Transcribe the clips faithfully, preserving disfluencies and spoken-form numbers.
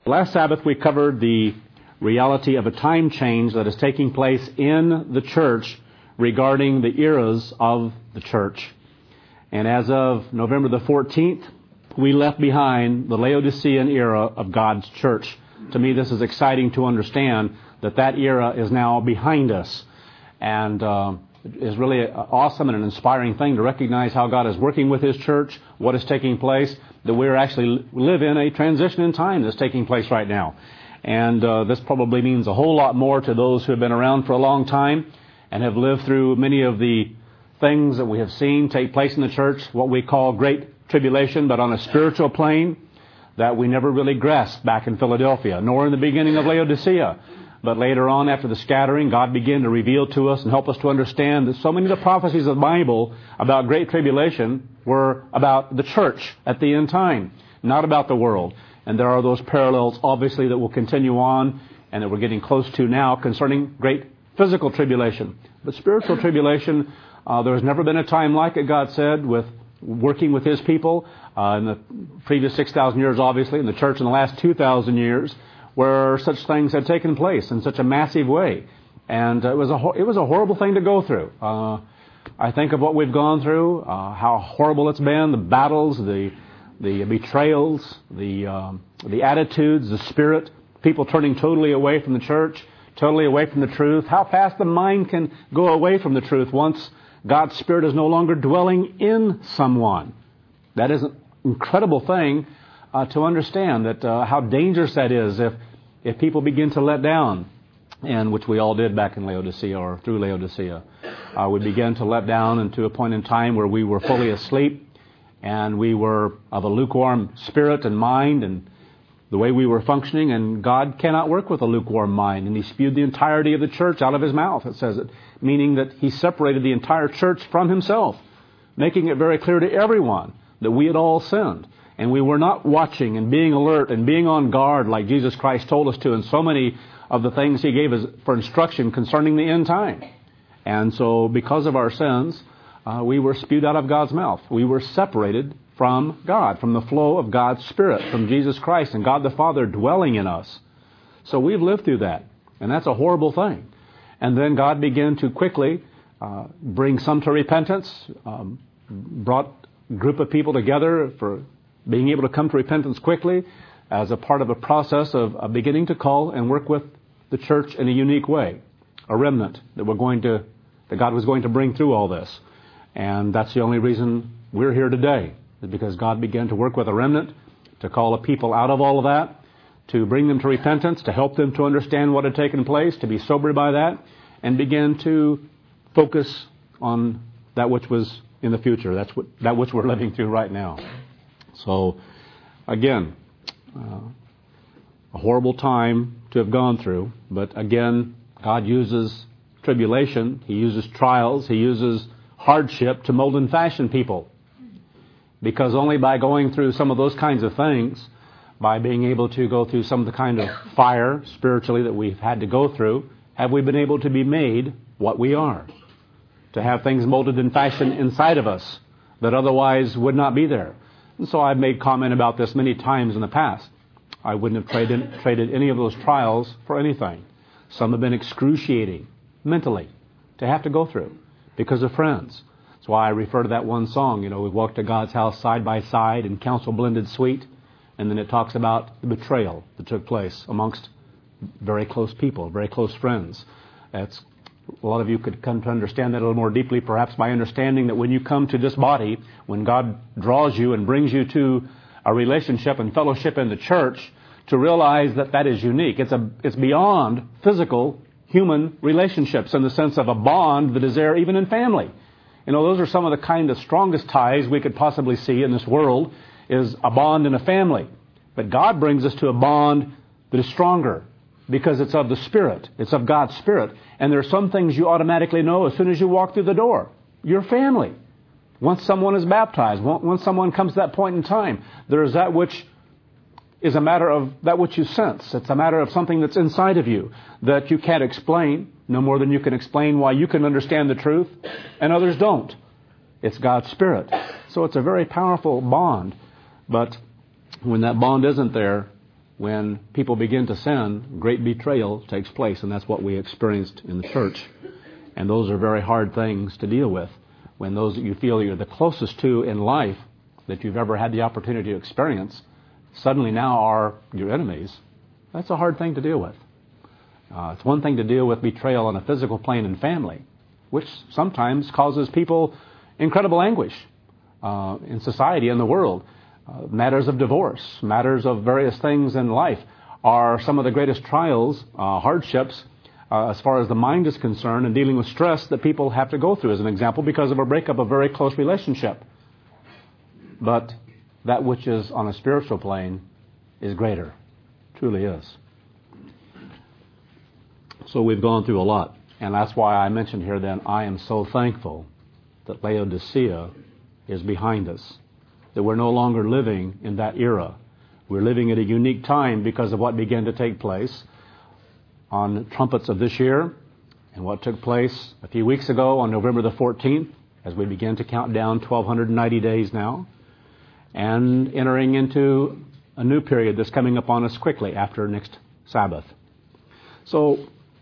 Last Sabbath we covered the reality of a time change that is taking place in the church regarding the eras of the church. And as of November the fourteenth, we left behind the Laodicean era of God's church. To me, this is exciting to understand that that era is now behind us. And uh, it is really an awesome and an inspiring thing to recognize how God is working with His church, what is taking place, that we actually live in a transition in time that's taking place right now. And uh, this probably means a whole lot more to those who have been around for a long time and have lived through many of the things that we have seen take place in the church, what we call great tribulation, but on a spiritual plane that we never really grasped back in Philadelphia, nor in the beginning of Laodicea. But later on, after the scattering, God began to reveal to us and help us to understand that so many of the prophecies of the Bible about great tribulation were about the church at the end time, not about the world. And there are those parallels, obviously, that will continue on and that we're getting close to now concerning great physical tribulation. But spiritual tribulation, uh, there has never been a time like it, God said, with working with His people uh, in the previous six thousand years, obviously, in the church in the last two thousand years, where such things had taken place in such a massive way. And uh, it was a ho- it was a horrible thing to go through. Uh, I think of what we've gone through, uh, how horrible it's been, the battles, the the betrayals, the um, the attitudes, the spirit, people turning totally away from the church, totally away from the truth. How fast the mind can go away from the truth once God's Spirit is no longer dwelling in someone. That is an incredible thing uh, to understand, that uh, how dangerous that is if if people begin to let down, and which we all did back in Laodicea or through Laodicea. Uh, we began to let down into a point in time where we were fully asleep and we were of a lukewarm spirit and mind and the way we were functioning, and God cannot work with a lukewarm mind, and He spewed the entirety of the church out of His mouth, it says it, meaning that He separated the entire church from Himself, making it very clear to everyone that we had all sinned, and we were not watching and being alert and being on guard like Jesus Christ told us to in so many of the things He gave us for instruction concerning the end time. And so because of our sins, uh, we were spewed out of God's mouth. We were separated from God, from the flow of God's Spirit, from Jesus Christ and God the Father dwelling in us. So we've lived through that, and that's a horrible thing. And then God began to quickly uh, bring some to repentance, um, brought a group of people together for being able to come to repentance quickly as a part of a process of uh, beginning to call and work with the church in a unique way, a remnant that we're going to, that God was going to bring through all this. And that's the only reason we're here today, is because God began to work with a remnant to call a people out of all of that, to bring them to repentance, to help them to understand what had taken place, to be sobered by that, and begin to focus on that which was in the future. That's what that which we're living through right now. So, again, uh, a horrible time to have gone through, but again, God uses tribulation, He uses trials, He uses hardship to mold and fashion people. Because only by going through some of those kinds of things, by being able to go through some of the kind of fire spiritually that we've had to go through, have we been able to be made what we are. To have things molded and fashioned inside of us that otherwise would not be there. And so I've made comment about this many times in the past. I wouldn't have traded, traded any of those trials for anything. Some have been excruciating mentally to have to go through because of friends. That's why I refer to that one song, you know, we walked to God's house side by side and counsel blended sweet. And then it talks about the betrayal that took place amongst very close people, very close friends. That's, a lot of you could come to understand that a little more deeply, perhaps by understanding that when you come to this body, when God draws you and brings you to a relationship and fellowship in the church, to realize that that is unique. It's a it's beyond physical human relationships in the sense of a bond that is there even in family. You know, those are some of the kind of strongest ties we could possibly see in this world, is a bond in a family. But God brings us to a bond that is stronger because it's of the Spirit. It's of God's Spirit. And there are some things you automatically know as soon as you walk through the door. Your family. Once someone is baptized, once someone comes to that point in time, there is that which is a matter of that which you sense. It's a matter of something that's inside of you that you can't explain, no more than you can explain why you can understand the truth and others don't. It's God's Spirit. So it's a very powerful bond. But when that bond isn't there, when people begin to sin, great betrayal takes place, and that's what we experienced in the church. And those are very hard things to deal with. When those that you feel you're the closest to in life that you've ever had the opportunity to experience suddenly now are your enemies, that's a hard thing to deal with. Uh, it's one thing to deal with betrayal on a physical plane in family, which sometimes causes people incredible anguish uh, in society and the world. Uh, matters of divorce, matters of various things in life are some of the greatest trials, uh, hardships, uh, as far as the mind is concerned, and dealing with stress that people have to go through, as an example, because of a breakup of a very close relationship. But that which is on a spiritual plane is greater. Truly is. So we've gone through a lot. And that's why I mentioned here then, I am so thankful that Laodicea is behind us. That we're no longer living in that era. We're living at a unique time because of what began to take place on trumpets of this year and what took place a few weeks ago on November the fourteenth as we begin to count down twelve ninety days now and entering into a new period that's coming upon us quickly after next Sabbath. So,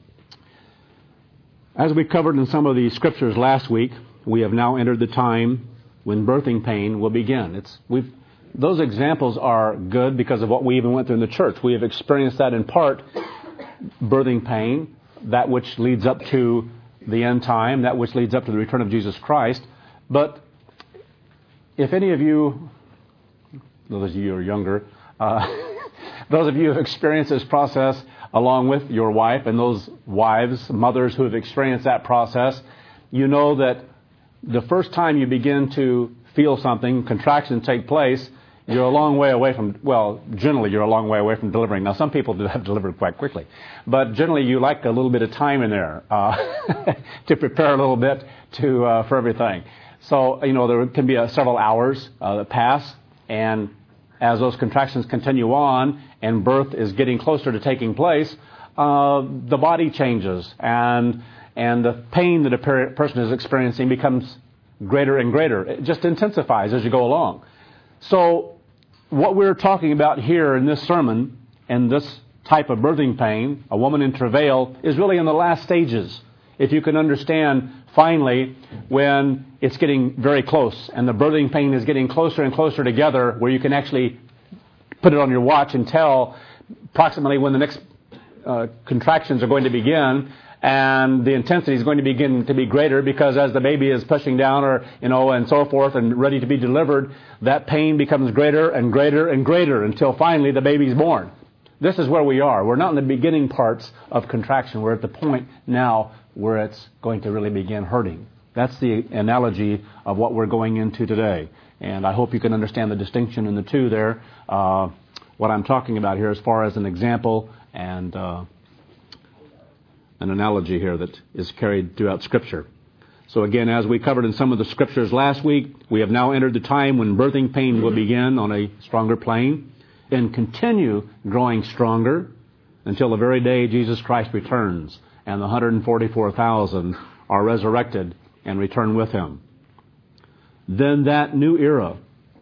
as we covered in some of the scriptures last week, we have now entered the time when birthing pain will begin. It's we've those examples are good because of what we even went through in the church. We have experienced that in part, birthing pain, that which leads up to the end time, that which leads up to the return of Jesus Christ. But if any of you, those of you who are younger, uh, those of you who have experienced this process along with your wife, and those wives, mothers who have experienced that process, you know that the first time you begin to feel something, contractions take place, you're a long way away from, well, generally you're a long way away from delivering. Now, some people do have delivered quite quickly. But generally you like a little bit of time in there uh, to prepare a little bit to uh, for everything. So, you know, there can be uh, several hours uh, that pass, and as those contractions continue on and birth is getting closer to taking place, uh, the body changes, and and the pain that a per- person is experiencing becomes greater and greater. It just intensifies as you go along. So what we're talking about here in this sermon and this type of birthing pain, a woman in travail, is really in the last stages. If you can understand finally when it's getting very close and the birthing pain is getting closer and closer together, where you can actually put it on your watch and tell approximately when the next uh, contractions are going to begin, and the intensity is going to begin to be greater because as the baby is pushing down, or you know, and so forth, and ready to be delivered, that pain becomes greater and greater and greater until finally the baby's born. This is where we are. We're not in the beginning parts of contraction. We're at the point now where it's going to really begin hurting. That's the analogy of what we're going into today. And I hope you can understand the distinction in the two there. Uh, what I'm talking about here as far as an example and uh, an analogy here that is carried throughout Scripture. So again, as we covered in some of the Scriptures last week, we have now entered the time when birthing pain will begin on a stronger plane and continue growing stronger until the very day Jesus Christ returns and the one hundred forty-four thousand are resurrected and return with Him. Then that new era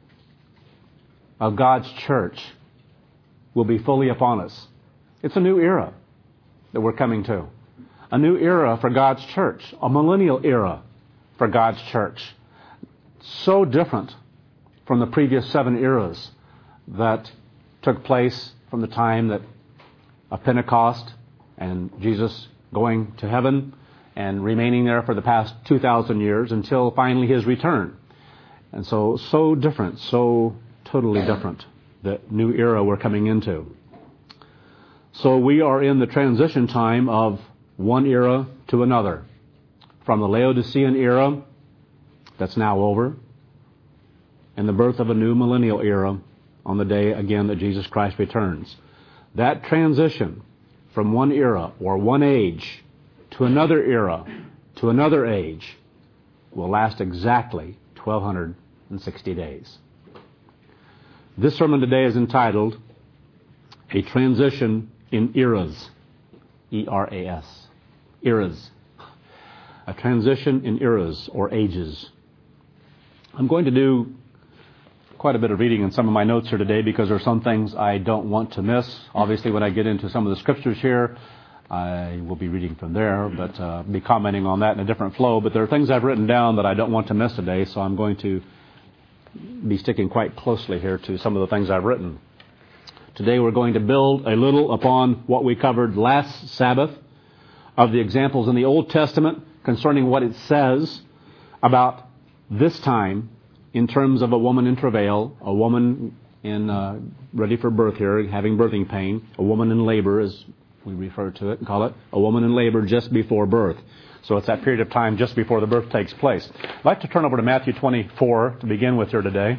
of God's church will be fully upon us. It's a new era that we're coming to. A new era for God's church. A millennial era for God's church. So different from the previous seven eras that took place from the time that of Pentecost and Jesus going to heaven and remaining there for the past two thousand years until finally His return. And so, so different, so totally different, the new era we're coming into. So we are in the transition time of one era to another. From the Laodicean era, that's now over, and the birth of a new millennial era on the day, again, that Jesus Christ returns. That transition from one era or one age to another era to another age will last exactly twelve sixty days. This sermon today is entitled, A Transition in Eras. E R A S. Eras. A transition in eras or ages. I'm going to do quite a bit of reading in some of my notes here today because there are some things I don't want to miss. Obviously, when I get into some of the scriptures here, I will be reading from there, but uh, be commenting on that in a different flow. But there are things I've written down that I don't want to miss today, so I'm going to be sticking quite closely here to some of the things I've written. Today we're going to build a little upon what we covered last Sabbath of the examples in the Old Testament concerning what it says about this time in terms of a woman in travail, a woman in uh, ready for birth here, having birthing pain, a woman in labor, as we refer to it and call it, a woman in labor just before birth. So it's that period of time just before the birth takes place. I'd like to turn over to Matthew twenty-four to begin with here today.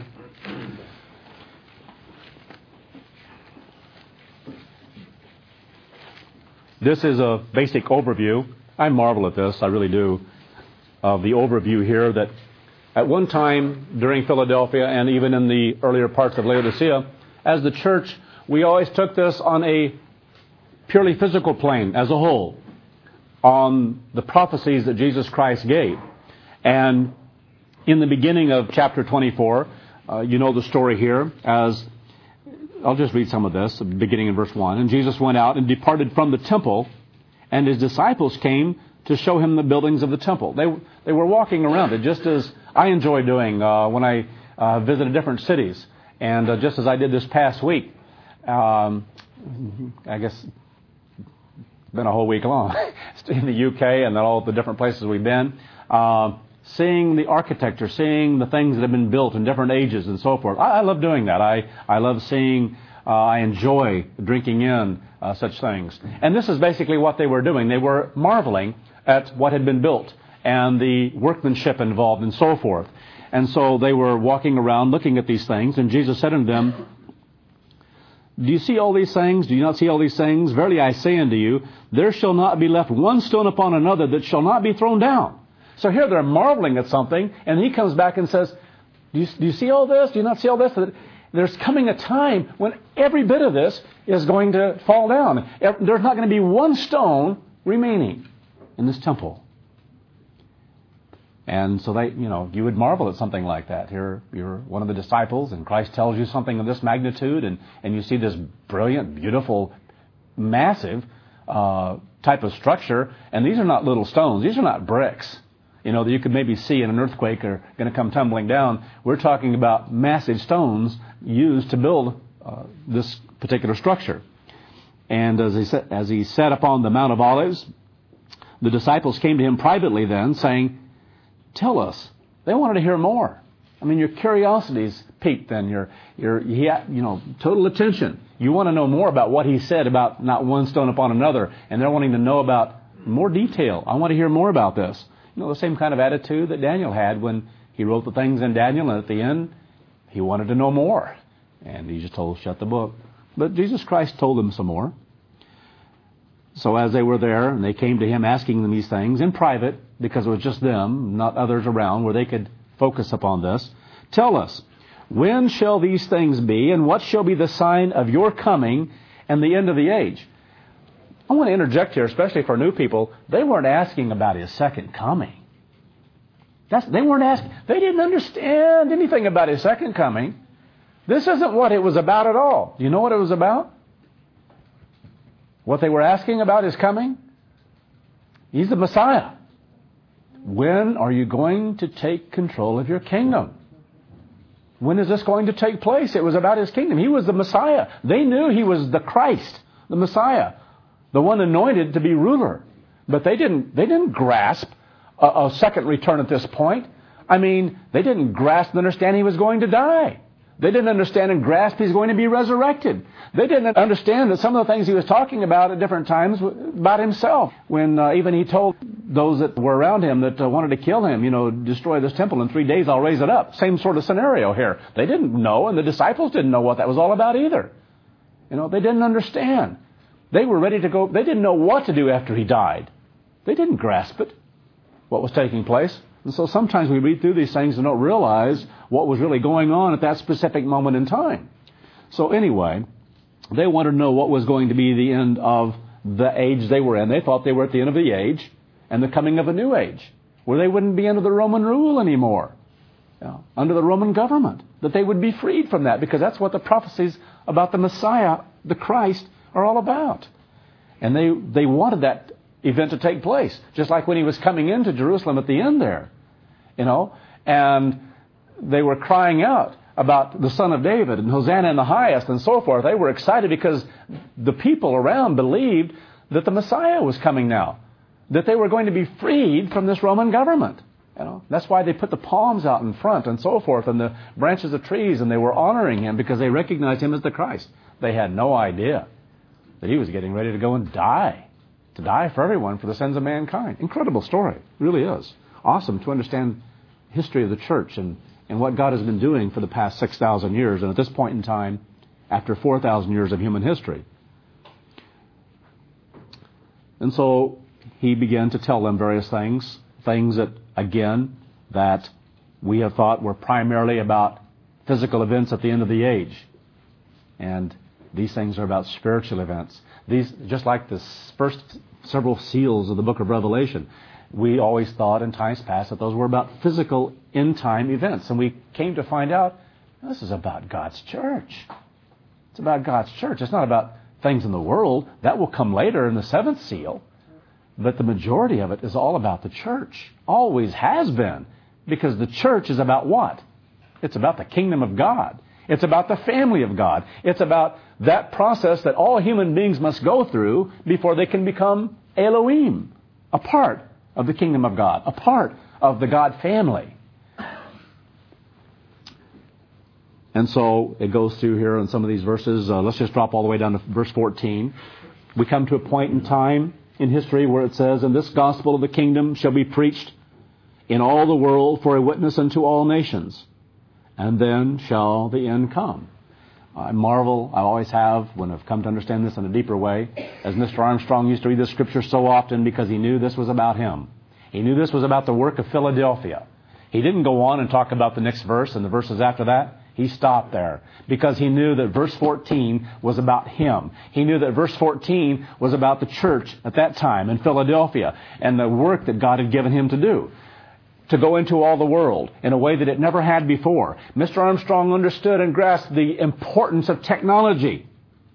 This is a basic overview. I marvel at this, I really do, of the overview here that at one time during Philadelphia and even in the earlier parts of Laodicea, as the church, we always took this on a purely physical plane as a whole, on the prophecies that Jesus Christ gave. And in the beginning of chapter twenty-four, uh, you know the story here, as I'll just read some of this, beginning in verse one. And Jesus went out and departed from the temple, and his disciples came to show him the buildings of the temple. They they were walking around it, just as I enjoy doing uh, when I uh, visited different cities. And uh, just as I did this past week, um, I guess it's been a whole week long, in the U K and all the different places we've been, uh, seeing the architecture, seeing the things that have been built in different ages and so forth. I, I love doing that. I, I love seeing, uh, I enjoy drinking in uh, such things. And this is basically what they were doing. They were marveling at what had been built and the workmanship involved and so forth. And so they were walking around looking at these things, and Jesus said unto them, do you see all these things? Do you not see all these things? Verily I say unto you, there shall not be left one stone upon another that shall not be thrown down. So here they're marveling at something, and he comes back and says, do you, do you see all this? Do you not see all this? There's coming a time when every bit of this is going to fall down. There's not going to be one stone remaining in this temple. And so they, you know, you would marvel at something like that. You're, you're one of the disciples, and Christ tells you something of this magnitude, and, and you see this brilliant, beautiful, massive uh, type of structure. And these are not little stones. These are not bricks, you know, that you could maybe see in an earthquake are going to come tumbling down. We're talking about massive stones used to build uh, this particular structure. And as he, sat, as he sat upon the Mount of Olives, the disciples came to him privately then, saying, tell us. They wanted to hear more. I mean, your curiosity's piqued then. Your, your, you know, total attention. You want to know more about what he said about not one stone upon another, and they're wanting to know about more detail. I want to hear more about this. You know, the same kind of attitude that Daniel had when he wrote the things in Daniel, and at the end, he wanted to know more. And he just told, shut the book. But Jesus Christ told them some more. So as they were there, and they came to him asking them these things in private, because it was just them, not others around, where they could focus upon this. Tell us, when shall these things be, and what shall be the sign of your coming and the end of the age? I want to interject here, especially for new people. They weren't asking about his second coming. That's, they weren't asking. They didn't understand anything about his second coming. This isn't what it was about at all. Do you know what it was about? What they were asking about his coming? He's the Messiah. When are you going to take control of your kingdom? When is this going to take place? It was about his kingdom. He was the Messiah. They knew he was the Christ, the Messiah, the one anointed to be ruler. But they didn't, they didn't grasp a, a second return at this point. I mean, they didn't grasp and understand he was going to die. They didn't understand and grasp he's going to be resurrected. They didn't understand that some of the things he was talking about at different times about himself. When uh, even he told those that were around him that uh, wanted to kill him, you know, destroy this temple in three days, I'll raise it up. Same sort of scenario here. They didn't know, and the disciples didn't know what that was all about either. You know, they didn't understand. They were ready to go. They didn't know what to do after he died. They didn't grasp it, what was taking place. And so sometimes we read through these things and don't realize what was really going on at that specific moment in time. So anyway, they wanted to know what was going to be the end of the age they were in. They thought they were at the end of the age and the coming of a new age, where they wouldn't be under the Roman rule anymore. you know, under the Roman government, that they would be freed from that, because that's what the prophecies about the Messiah, the Christ, are all about. And they, they wanted that event to take place, just like when he was coming into Jerusalem at the end there, you know, and they were crying out about the Son of David and Hosanna in the highest and so forth. They were excited because the people around believed that the Messiah was coming now, that they were going to be freed from this Roman government. You know, that's why they put the palms out in front and so forth, and the branches of trees, and they were honoring him because they recognized him as the Christ. They had no idea that he was getting ready to go and die, to die for everyone, for the sins of mankind. Incredible story. It really is. Awesome to understand history of the church and, and what God has been doing for the past six thousand years, and at this point in time, after four thousand years of human history. And so he began to tell them various things, things that, again, that we have thought were primarily about physical events at the end of the age. And these things are about spiritual events. These, just like the first several seals of the book of Revelation, we always thought in times past that those were about physical end-time events. And we came to find out this is about God's church. It's about God's church. It's not about things in the world. That will come later in the seventh seal. But the majority of it is all about the church. Always has been. Because the church is about what? It's about the kingdom of God. It's about the family of God. It's about that process that all human beings must go through before they can become Elohim, a part of the kingdom of God, a part of the God family. And so it goes through here in some of these verses. Uh, let's just drop all the way down to verse fourteen. We come to a point in time in history where it says, "And this gospel of the kingdom shall be preached in all the world for a witness unto all nations, and then shall the end come." I marvel, I always have, when I've come to understand this in a deeper way, as Mister Armstrong used to read this scripture so often because he knew this was about him. He knew this was about the work of Philadelphia. He didn't go on and talk about the next verse and the verses after that. He stopped there because he knew that verse fourteen was about him. He knew that verse fourteen was about the church at that time in Philadelphia and the work that God had given him to do, to go into all the world in a way that it never had before. Mister Armstrong understood and grasped the importance of technology.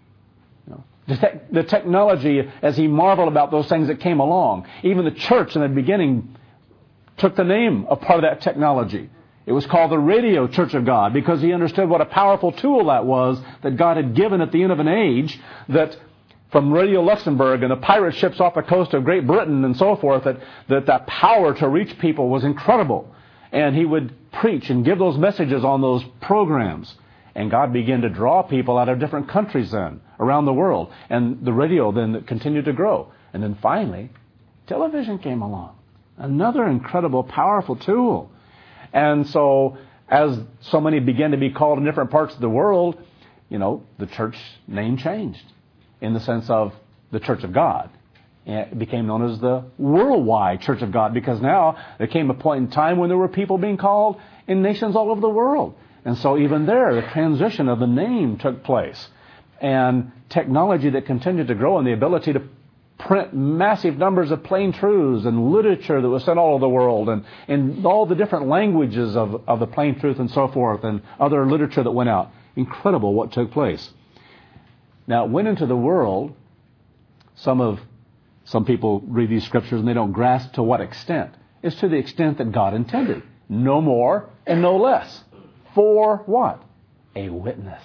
You know, the, te- the technology, as he marveled about those things that came along. Even the church in the beginning took the name of part of that technology. It was called the Radio Church of God because he understood what a powerful tool that was that God had given at the end of an age, that from Radio Luxembourg and the pirate ships off the coast of Great Britain and so forth, that, that that power to reach people was incredible. And he would preach and give those messages on those programs. And God began to draw people out of different countries then, around the world. And the radio then continued to grow. And then finally, television came along. Another incredible, powerful tool. And so, as so many began to be called in different parts of the world, you know, the church name changed, in the sense of the Church of God. It became known as the Worldwide Church of God, because now there came a point in time when there were people being called in nations all over the world. And so even there, the transition of the name took place. And technology that continued to grow, and the ability to print massive numbers of plain truths and literature that was sent all over the world, and, and all the different languages of, of the plain truth and so forth, and other literature that went out. Incredible what took place. Now, it went into the world. Some of some people read these scriptures and they don't grasp to what extent. It's to the extent that God intended. No more and no less. For what? A witness.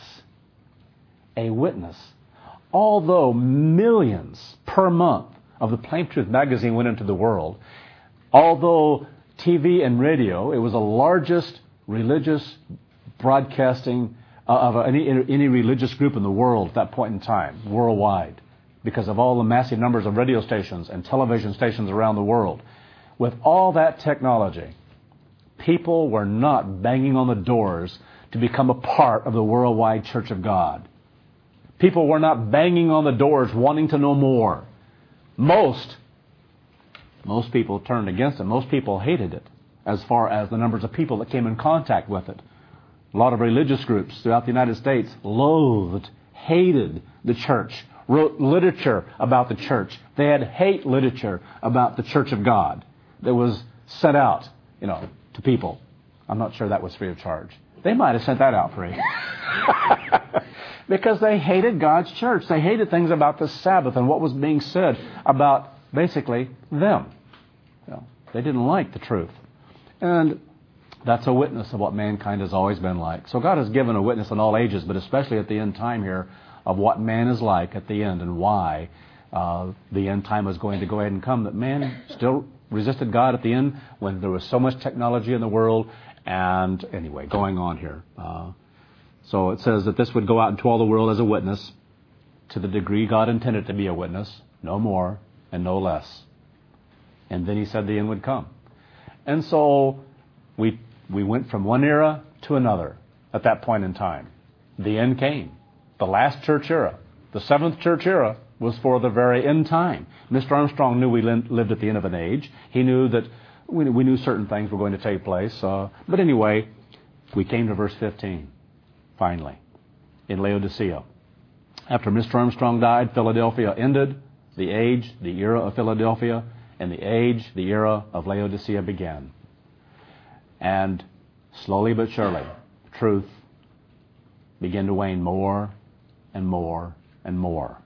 A witness. Although millions per month of the Plain Truth magazine went into the world, although T V and radio, it was the largest religious broadcasting of any, any religious group in the world at that point in time, worldwide, because of all the massive numbers of radio stations and television stations around the world. With all that technology, people were not banging on the doors to become a part of the Worldwide Church of God. People were not banging on the doors wanting to know more. Most, most people turned against it. Most people hated it as far as the numbers of people that came in contact with it. A lot of religious groups throughout the United States loathed, hated the church, wrote literature about the church. They had hate literature about the Church of God that was sent out, you know, to people. I'm not sure that was free of charge. They might have sent that out free. Because they hated God's church. They hated things about the Sabbath and what was being said about, basically, them. You know, they didn't like the truth. And that's a witness of what mankind has always been like. So God has given a witness in all ages, but especially at the end time here, of what man is like at the end and why uh, the end time is going to go ahead and come. That man still resisted God at the end when there was so much technology in the world. And anyway, going on here. Uh, so it says that this would go out into all the world as a witness to the degree God intended to be a witness, no more and no less. And then he said the end would come. And so we we went from one era to another at that point in time. The end came. The last church era, the seventh church era, was for the very end time. Mister Armstrong knew we lived at the end of an age. He knew that we, we knew certain things were going to take place. Uh, but anyway, we came to verse fifteen, finally, in Laodicea. After Mister Armstrong died, Philadelphia ended. The age, the era of Philadelphia, and the age, the era of Laodicea began. And slowly but surely, truth began to wane more and more and more.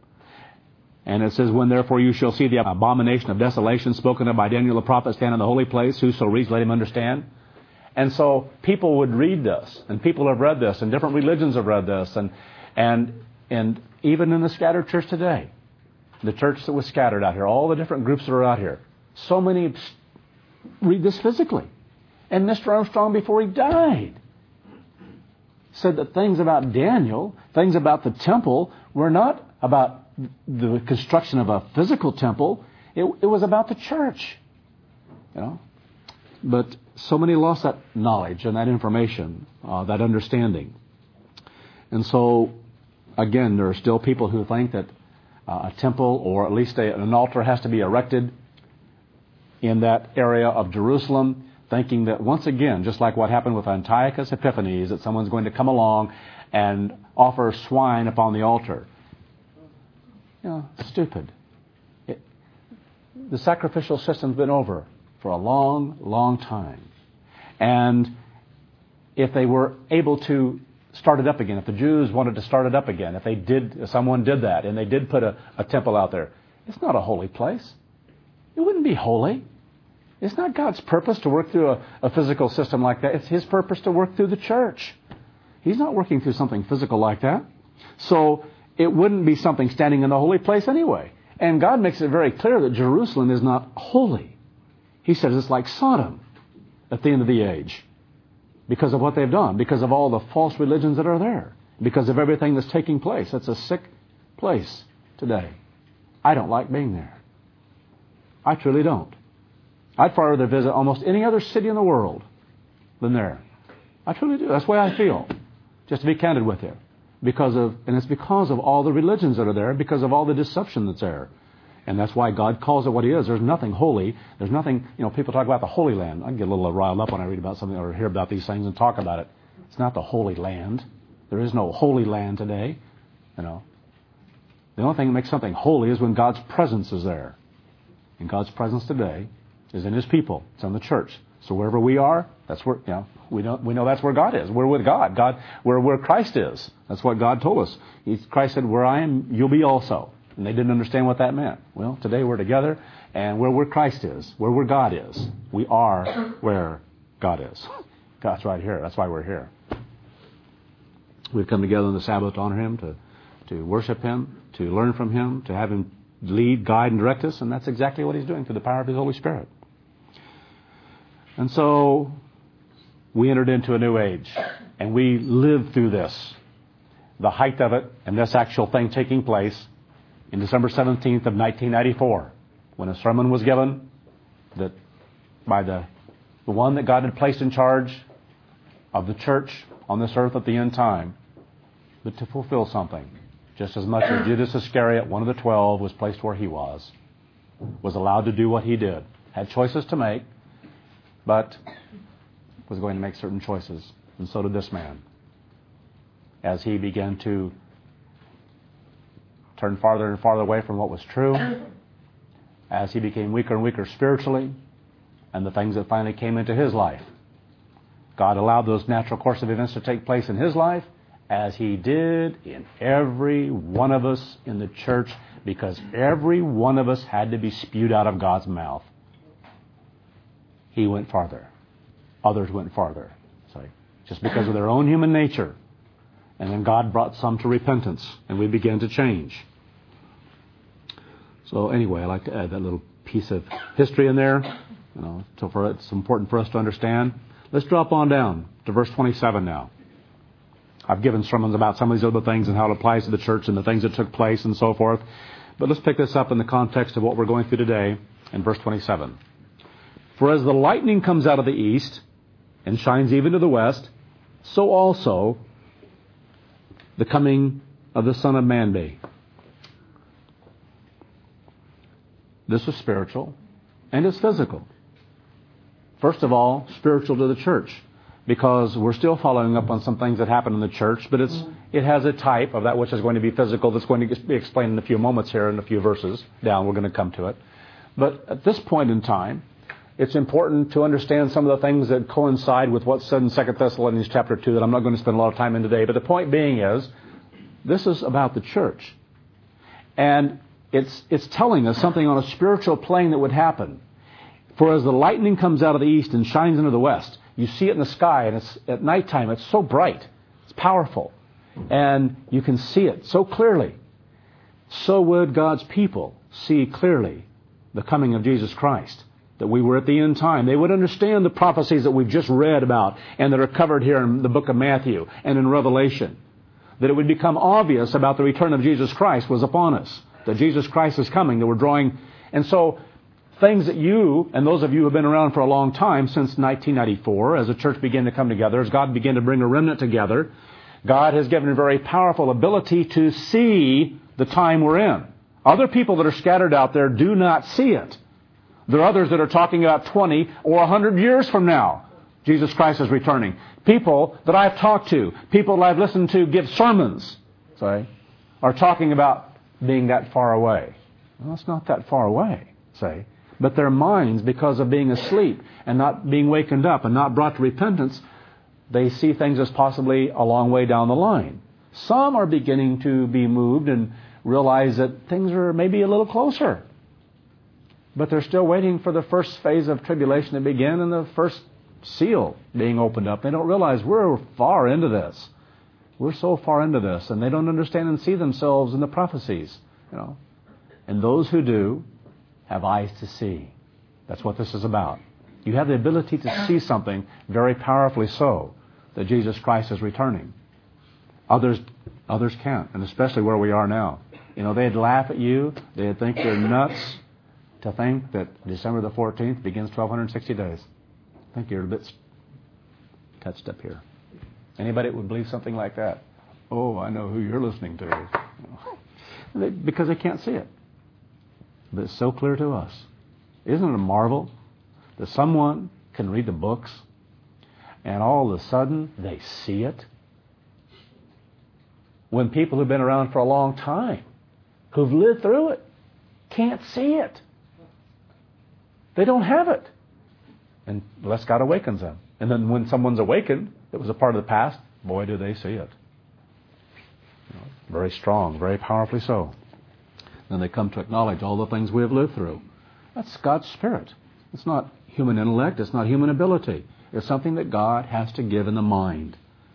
And it says, when therefore you shall see the abomination of desolation spoken of by Daniel the prophet stand in the holy place, whoso reads, let him understand. And so people would read this, and people have read this, and different religions have read this, and and and even in the scattered church today, the church that was scattered out here, all the different groups that are out here, so many read this physically. And Mister Armstrong, before he died, said that things about Daniel, things about the temple, were not about the construction of a physical temple. It, it was about the church. You know, but so many lost that knowledge and that information, uh, that understanding. And so, again, there are still people who think that uh, a temple, or at least a, an altar, has to be erected in that area of Jerusalem, thinking that once again, just like what happened with Antiochus Epiphanes, that someone's going to come along and offer swine upon the altar. You know, stupid. It, the sacrificial system's been over for a long, long time. And if they were able to start it up again, if the Jews wanted to start it up again, if they did, if someone did that, and they did put a, a temple out there, it's not a holy place. It wouldn't be holy. It's not God's purpose to work through a, a physical system like that. It's His purpose to work through the church. He's not working through something physical like that. So it wouldn't be something standing in the holy place anyway. And God makes it very clear that Jerusalem is not holy. He says it's like Sodom at the end of the age because of what they've done, because of all the false religions that are there, because of everything that's taking place. It's a sick place today. I don't like being there. I truly don't. I'd far rather visit almost any other city in the world than there. I truly do. That's the way I feel. Just to be candid with you. Because of, and it's because of all the religions that are there, because of all the deception that's there. And that's why God calls it what He is. There's nothing holy. There's nothing, you know, people talk about the Holy Land. I get a little riled up when I read about something or hear about these things and talk about it. It's not the Holy Land. There is no Holy Land today. You know. The only thing that makes something holy is when God's presence is there. And God's presence today is in His people. It's in the church. So wherever we are, that's where, you know, we know, we know that's where God is. We're with God. God, we're where Christ is. That's what God told us. He, Christ said, where I am, you'll be also. And they didn't understand what that meant. Well, today we're together, and we're where Christ is. We're where God is. We are where God is. God's right here. That's why we're here. We've come together on the Sabbath to honor Him, to, to worship Him, to learn from Him, to have Him lead, guide, and direct us, and that's exactly what He's doing through the power of His Holy Spirit. And so we entered into a new age, and we lived through this, the height of it, and this actual thing taking place in December seventeenth of nineteen ninety-four, when a sermon was given that by the, the one that God had placed in charge of the church on this earth at the end time, but to fulfill something. Just as much as Judas Iscariot, one of the twelve, was placed where he was, was allowed to do what he did, had choices to make, but was going to make certain choices. And so did this man. As he began to turn farther and farther away from what was true, as he became weaker and weaker spiritually, and the things that finally came into his life God allowed those natural course of events to take place in His life, as He did in every one of us in the church, because every one of us had to be spewed out of God's mouth. He went farther. Others went farther. So, just because of their own human nature. And then God brought some to repentance, and we began to change. So anyway, I like to add that little piece of history in there. You know, so for it's important for us to understand. Let's drop on down to verse twenty-seven now. I've given sermons about some of these other things and how it applies to the church and the things that took place and so forth. But let's pick this up in the context of what we're going through today in verse twenty-seven. For as the lightning comes out of the east and shines even to the west, so also the coming of the Son of Man be. This is spiritual and it's physical. First of all, spiritual to the church, because we're still following up on some things that happen in the church, but it's it has a type of that which is going to be physical that's going to be explained in a few moments here in a few verses down. We're going to come to it. But at this point in time, it's important to understand some of the things that coincide with what's said in Second Thessalonians chapter two that I'm not going to spend a lot of time in today. But the point being is, this is about the church. And it's it's telling us something on a spiritual plane that would happen. For as the lightning comes out of the east and shines into the west, you see it in the sky, and it's at nighttime. It's so bright. It's powerful. And you can see it so clearly. So would God's people see clearly the coming of Jesus Christ, that we were at the end time. They would understand the prophecies that we've just read about and that are covered here in the book of Matthew and in Revelation. That it would become obvious about the return of Jesus Christ was upon us. That Jesus Christ is coming, that we're drawing. And so things that you and those of you who have been around for a long time, since nineteen ninety-four, as the church began to come together, as God began to bring a remnant together, God has given a very powerful ability to see the time we're in. Other people that are scattered out there do not see it. There are others that are talking about twenty or one hundred years from now, Jesus Christ is returning. People that I've talked to, people that I've listened to give sermons, say, are talking about being that far away. Well, it's not that far away, say. But their minds, because of being asleep and not being wakened up and not brought to repentance, they see things as possibly a long way down the line. Some are beginning to be moved and realize that things are maybe a little closer. But they're still waiting for the first phase of tribulation to begin and the first seal being opened up. They don't realize we're far into this. We're so far into this, and they don't understand and see themselves in the prophecies. You know, and those who do have eyes to see. That's what this is about. You have the ability to see something very powerfully so, that Jesus Christ is returning. Others, others can't, and especially where we are now. You know, they'd laugh at you. They'd think you're nuts to think that December the fourteenth begins twelve sixty days. I think you're a bit touched up here. Anybody that would believe something like that? Oh, I know who you're listening to. They, because they can't see it. But it's so clear to us. Isn't it a marvel that someone can read the books and all of a sudden they see it? When people who've been around for a long time, who've lived through it, can't see it. They don't have it. And unless God awakens them. And then when someone's awakened, that was a part of the past, boy, do they see it. You know, very strong, very powerfully so. Then they come to acknowledge all the things we have lived through. That's God's Spirit. It's not human intellect. It's not human ability. It's something that God has to give in the mind.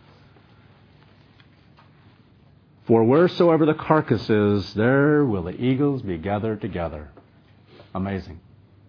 For wheresoever the carcass is, there will the eagles be gathered together. Amazing.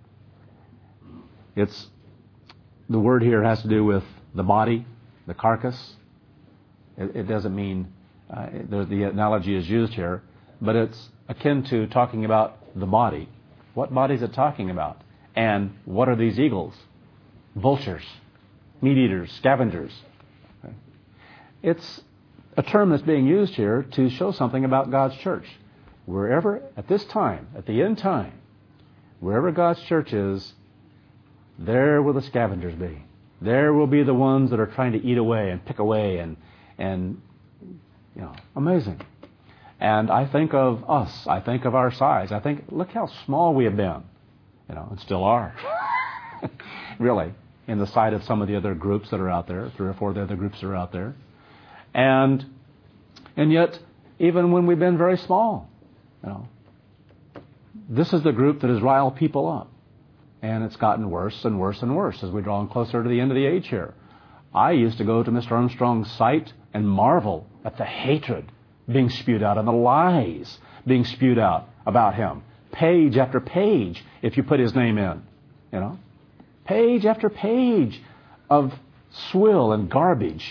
It's the word here has to do with the body, the carcass. It, it doesn't mean uh, it, the analogy is used here, but it's akin to talking about the body. What body is it talking about? And what are these eagles? Vultures, meat eaters, scavengers. Okay. It's a term that's being used here to show something about God's church. Wherever, at this time, at the end time, wherever God's church is, there will the scavengers be. There will be the ones that are trying to eat away and pick away and, and you know, amazing. And I think of us. I think of our size. I think, look how small we have been. You know, and still are. Really. in the sight of some of the other groups that are out there, three or four of the other groups that are out there. And and yet, even when we've been very small, you know, this is the group that has riled people up. And it's gotten worse and worse and worse as we draw closer to the end of the age here. I used to go to Mister Armstrong's site and marvel at the hatred being spewed out and the lies being spewed out about him. Page after page, if you put his name in, you know. Page after page of swill and garbage.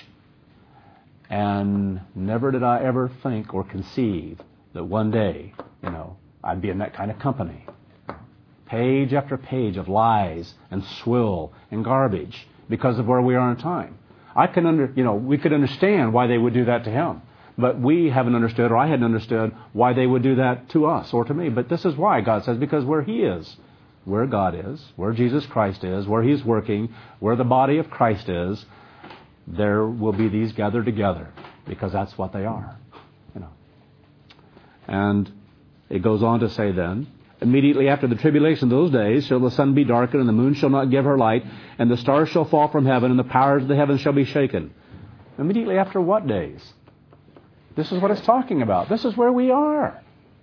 And never did I ever think or conceive that one day, you know, I'd be in that kind of company. Page after page of lies and swill and garbage because of where we are in time. I can under, you know, we could understand why they would do that to him, but we haven't understood, or I hadn't understood why they would do that to us or to me. But this is why God says, because where He is, where God is, where Jesus Christ is, where He's working, where the body of Christ is, there will be these gathered together, because that's what they are, you know. And it goes on to say then, immediately after the tribulation of those days shall the sun be darkened, and the moon shall not give her light, and the stars shall fall from heaven, and the powers of the heavens shall be shaken. Immediately after what days? This is what it's talking about. This is where we are.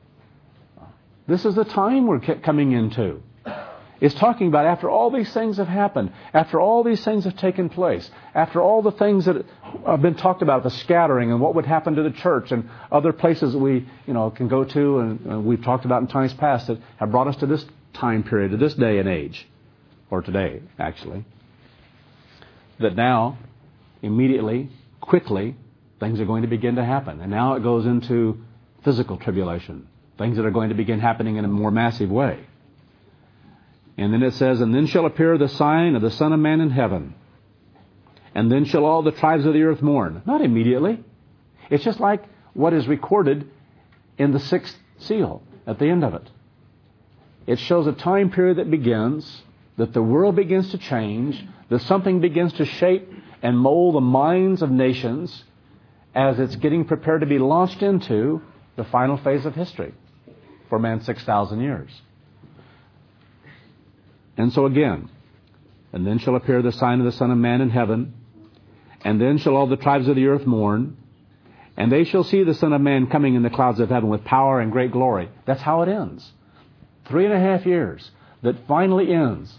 This is the time we're coming into. It's talking about after all these things have happened, after all these things have taken place, after all the things that have been talked about, the scattering and what would happen to the church and other places that we, you know, can go to and, and we've talked about in times past that have brought us to this time period, to this day and age, or today, actually, that now, immediately, quickly, things are going to begin to happen. And now it goes into physical tribulation, things that are going to begin happening in a more massive way. And then it says, and then shall appear the sign of the Son of Man in heaven. And then shall all the tribes of the earth mourn. Not immediately. It's just like what is recorded in the sixth seal at the end of it. It shows a time period that begins, that the world begins to change, that something begins to shape and mold the minds of nations as it's getting prepared to be launched into the final phase of history for man's six thousand years. And so again, and then shall appear the sign of the Son of Man in heaven, and then shall all the tribes of the earth mourn, and they shall see the Son of Man coming in the clouds of heaven with power and great glory. That's how it ends. Three and a half years that finally ends.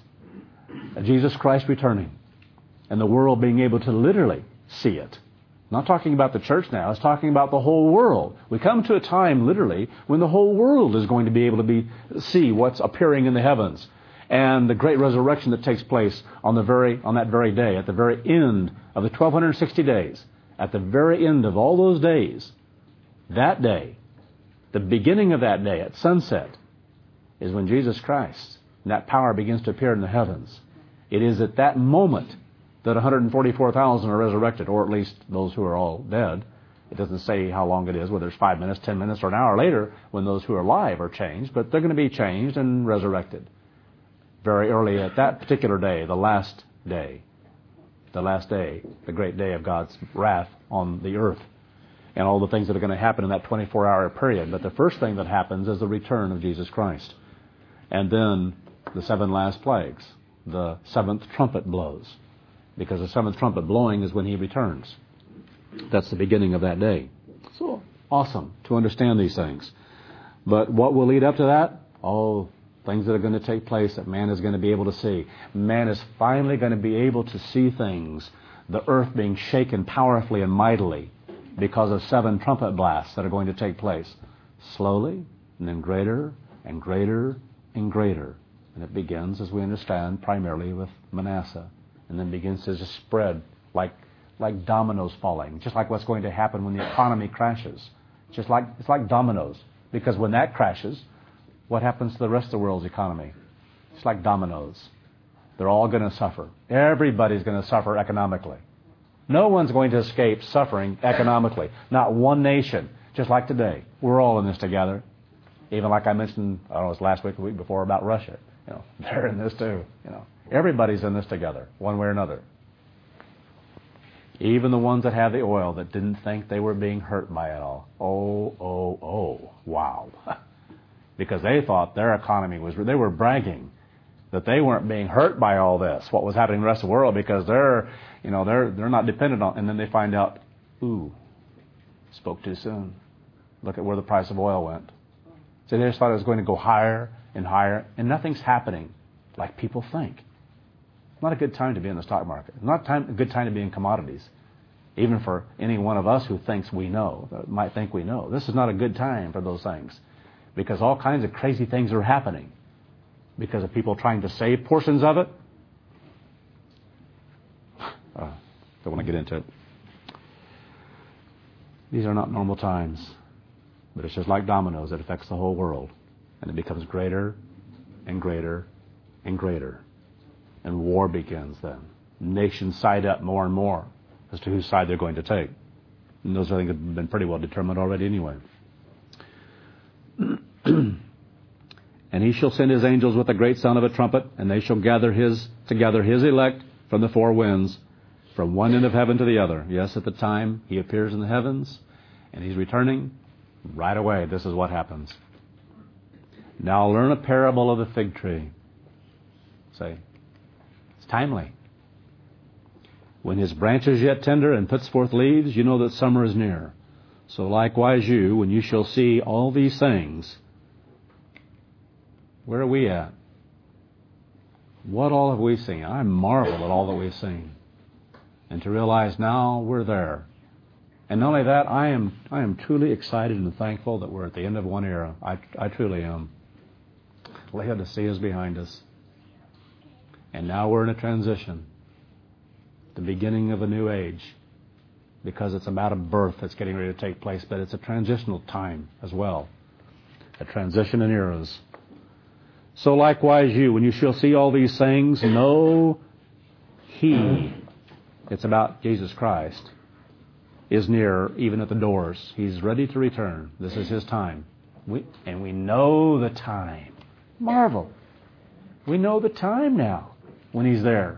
Jesus Christ returning, and the world being able to literally see it. I'm not talking about the church now, it's talking about the whole world. We come to a time, literally, when the whole world is going to be able to be see what's appearing in the heavens. And the great resurrection that takes place on the very on that very day, at the very end of the twelve sixty days, at the very end of all those days, that day, the beginning of that day at sunset, is when Jesus Christ and that power begins to appear in the heavens. It is at that moment that one hundred forty-four thousand are resurrected, or at least those who are all dead. It doesn't say how long it is, whether it's five minutes, ten minutes, or an hour later when those who are alive are changed, but they're going to be changed and resurrected. Very early at that particular day, the last day, the last day, the great day of God's wrath on the earth, and all the things that are going to happen in that twenty-four hour period. But the first thing that happens is the return of Jesus Christ. And then the seven last plagues, the seventh trumpet blows, because the seventh trumpet blowing is when He returns. That's the beginning of that day. So awesome to understand these things. But what will lead up to that? Oh, things that are going to take place that man is going to be able to see. Man is finally going to be able to see things, the earth being shaken powerfully and mightily because of seven trumpet blasts that are going to take place. Slowly, and then greater and greater and greater. And it begins, as we understand, primarily with Manasseh. And then begins to just spread like like dominoes falling. Just like what's going to happen when the economy crashes. Just like it's like dominoes. Because when that crashes, what happens to the rest of the world's economy? It's like dominoes. They're all going to suffer. Everybody's going to suffer economically. No one's going to escape suffering economically. Not one nation. Just like today. We're all in this together. Even like I mentioned, I don't know, it was last week or the week before about Russia. You know, they're in this too. You know, everybody's in this together, one way or another. Even the ones that have the oil that didn't think they were being hurt by it all. Oh, oh, oh. Wow. Because they thought their economy was, they were bragging that they weren't being hurt by all this, what was happening in the rest of the world, because they're, you know, they're they're not dependent on. And then they find out, ooh, spoke too soon. Look at where the price of oil went. So they just thought it was going to go higher and higher, and nothing's happening like people think. It's not a good time to be in the stock market. It's not time, a good time to be in commodities. Even for any one of us who thinks we know, that might think we know. This is not a good time for those things, because all kinds of crazy things are happening because of people trying to save portions of it. Uh, don't want to get into it. These are not normal times, but it's just like dominoes. It affects the whole world, and it becomes greater and greater and greater. And war begins then. Nations side up more and more as to whose side they're going to take. And those, I think, have been pretty well determined already anyway. And he shall send his angels with a great sound of a trumpet, and they shall gather his together his elect from the four winds, from one end of heaven to the other. Yes, at the time he appears in the heavens, and he's returning, right away, this is what happens. Now learn a parable of the fig tree. Say, it's timely. When his branch is yet tender and puts forth leaves, you know that summer is near. So likewise you, when you shall see all these things, where are we at? What all have we seen? I marvel at all that we've seen. And to realize now we're there. And not only that, I am I am truly excited and thankful that we're at the end of one era. I, I truly am. Laodicea is behind us. And now we're in a transition. The beginning of a new age. Because it's about a birth that's getting ready to take place. But it's a transitional time as well. A transition in eras. So likewise you, when you shall see all these things, know he, it's about Jesus Christ, is near, even at the doors. He's ready to return. This is his time. We, and we know the time. Marvel. We know the time now when he's there.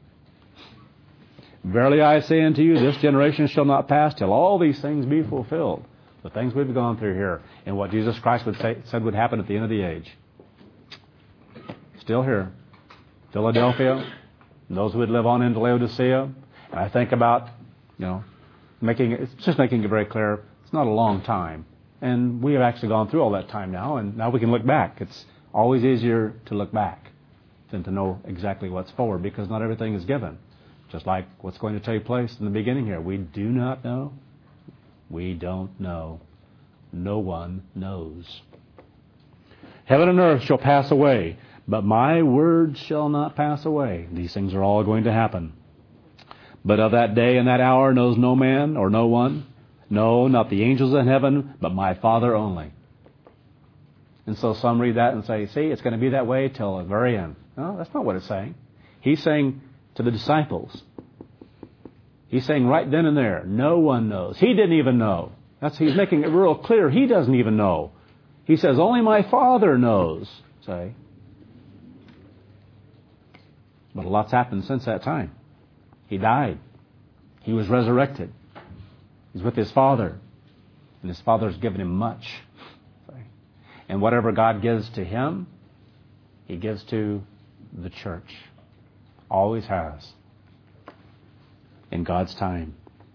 Verily I say unto you, this generation shall not pass till all these things be fulfilled. The things we've gone through here and what Jesus Christ would say, said would happen at the end of the age. Still here. Philadelphia, and those who would live on into Laodicea. And I think about, you know, making it, it's just making it very clear, it's not a long time. And we have actually gone through all that time now, and now we can look back. It's always easier to look back than to know exactly what's forward, because not everything is given. Just like what's going to take place in the beginning here. We do not know. We don't know. No one knows. Heaven and earth shall pass away, but my words shall not pass away. These things are all going to happen. But of that day and that hour knows no man or no one. No, not the angels in heaven, but my Father only. And so some read that and say, see, it's going to be that way till the very end. No, that's not what it's saying. He's saying to the disciples, he's saying right then and there, no one knows. He didn't even know. That's, he's making it real clear. He doesn't even know. He says, only my Father knows. Say. But a lot's happened since that time. He died. He was resurrected. He's with his Father. And his Father's given him much. And whatever God gives to him, he gives to the church. Always has. In God's time.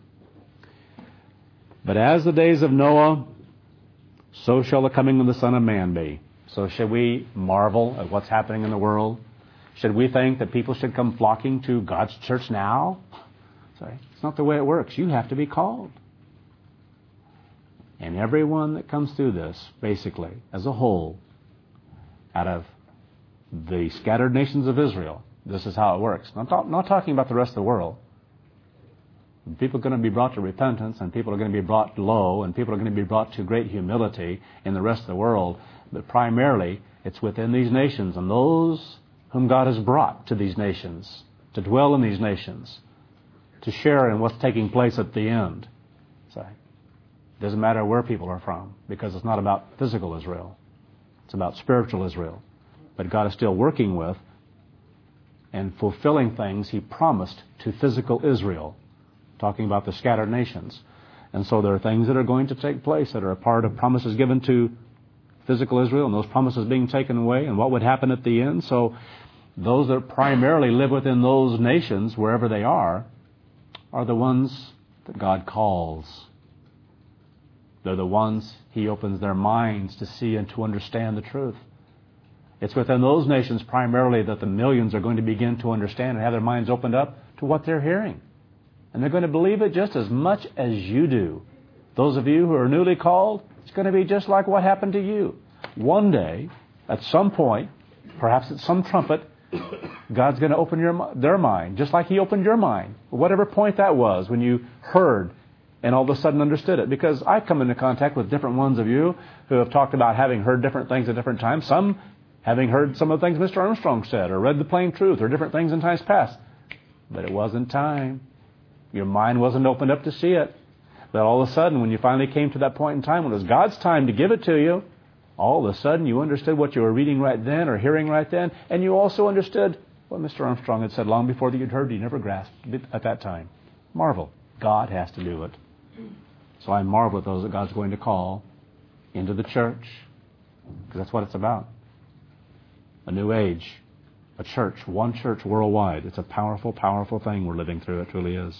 But as the days of Noah, so shall the coming of the Son of Man be. So should we marvel at what's happening in the world? Should we think that people should come flocking to God's church now? Sorry, it's not the way it works. You have to be called. And everyone that comes through this, basically, as a whole, out of the scattered nations of Israel, this is how it works. I'm not, not talking about the rest of the world. People are going to be brought to repentance, and people are going to be brought low, and people are going to be brought to great humility in the rest of the world. But primarily, it's within these nations, and those whom God has brought to these nations, to dwell in these nations, to share in what's taking place at the end. So, it doesn't matter where people are from, because it's not about physical Israel. It's about spiritual Israel. But God is still working with and fulfilling things He promised to physical Israel, talking about the scattered nations. And so there are things that are going to take place that are a part of promises given to physical Israel, and those promises being taken away, and what would happen at the end. So those that primarily live within those nations, wherever they are, are the ones that God calls. They're the ones He opens their minds to see and to understand the truth. It's within those nations primarily that the millions are going to begin to understand and have their minds opened up to what they're hearing. And they're going to believe it just as much as you do. Those of you who are newly called, it's going to be just like what happened to you. One day, at some point, perhaps at some trumpet, God's going to open your, their mind, just like He opened your mind. Whatever point that was when you heard and all of a sudden understood it. Because I've come into contact with different ones of you who have talked about having heard different things at different times. Some having heard some of the things Mister Armstrong said or read the plain truth or different things in times past. But it wasn't time. Your mind wasn't opened up to see it. But all of a sudden, when you finally came to that point in time when it was God's time to give it to you, all of a sudden you understood what you were reading right then or hearing right then, and you also understood what Mister Armstrong had said long before that you'd heard. You never grasped it at that time. Marvel. God has to do it. So I marvel at those that God's going to call into the church, because that's what it's about. A new age, a church, one church worldwide. It's a powerful, powerful thing we're living through. It truly is.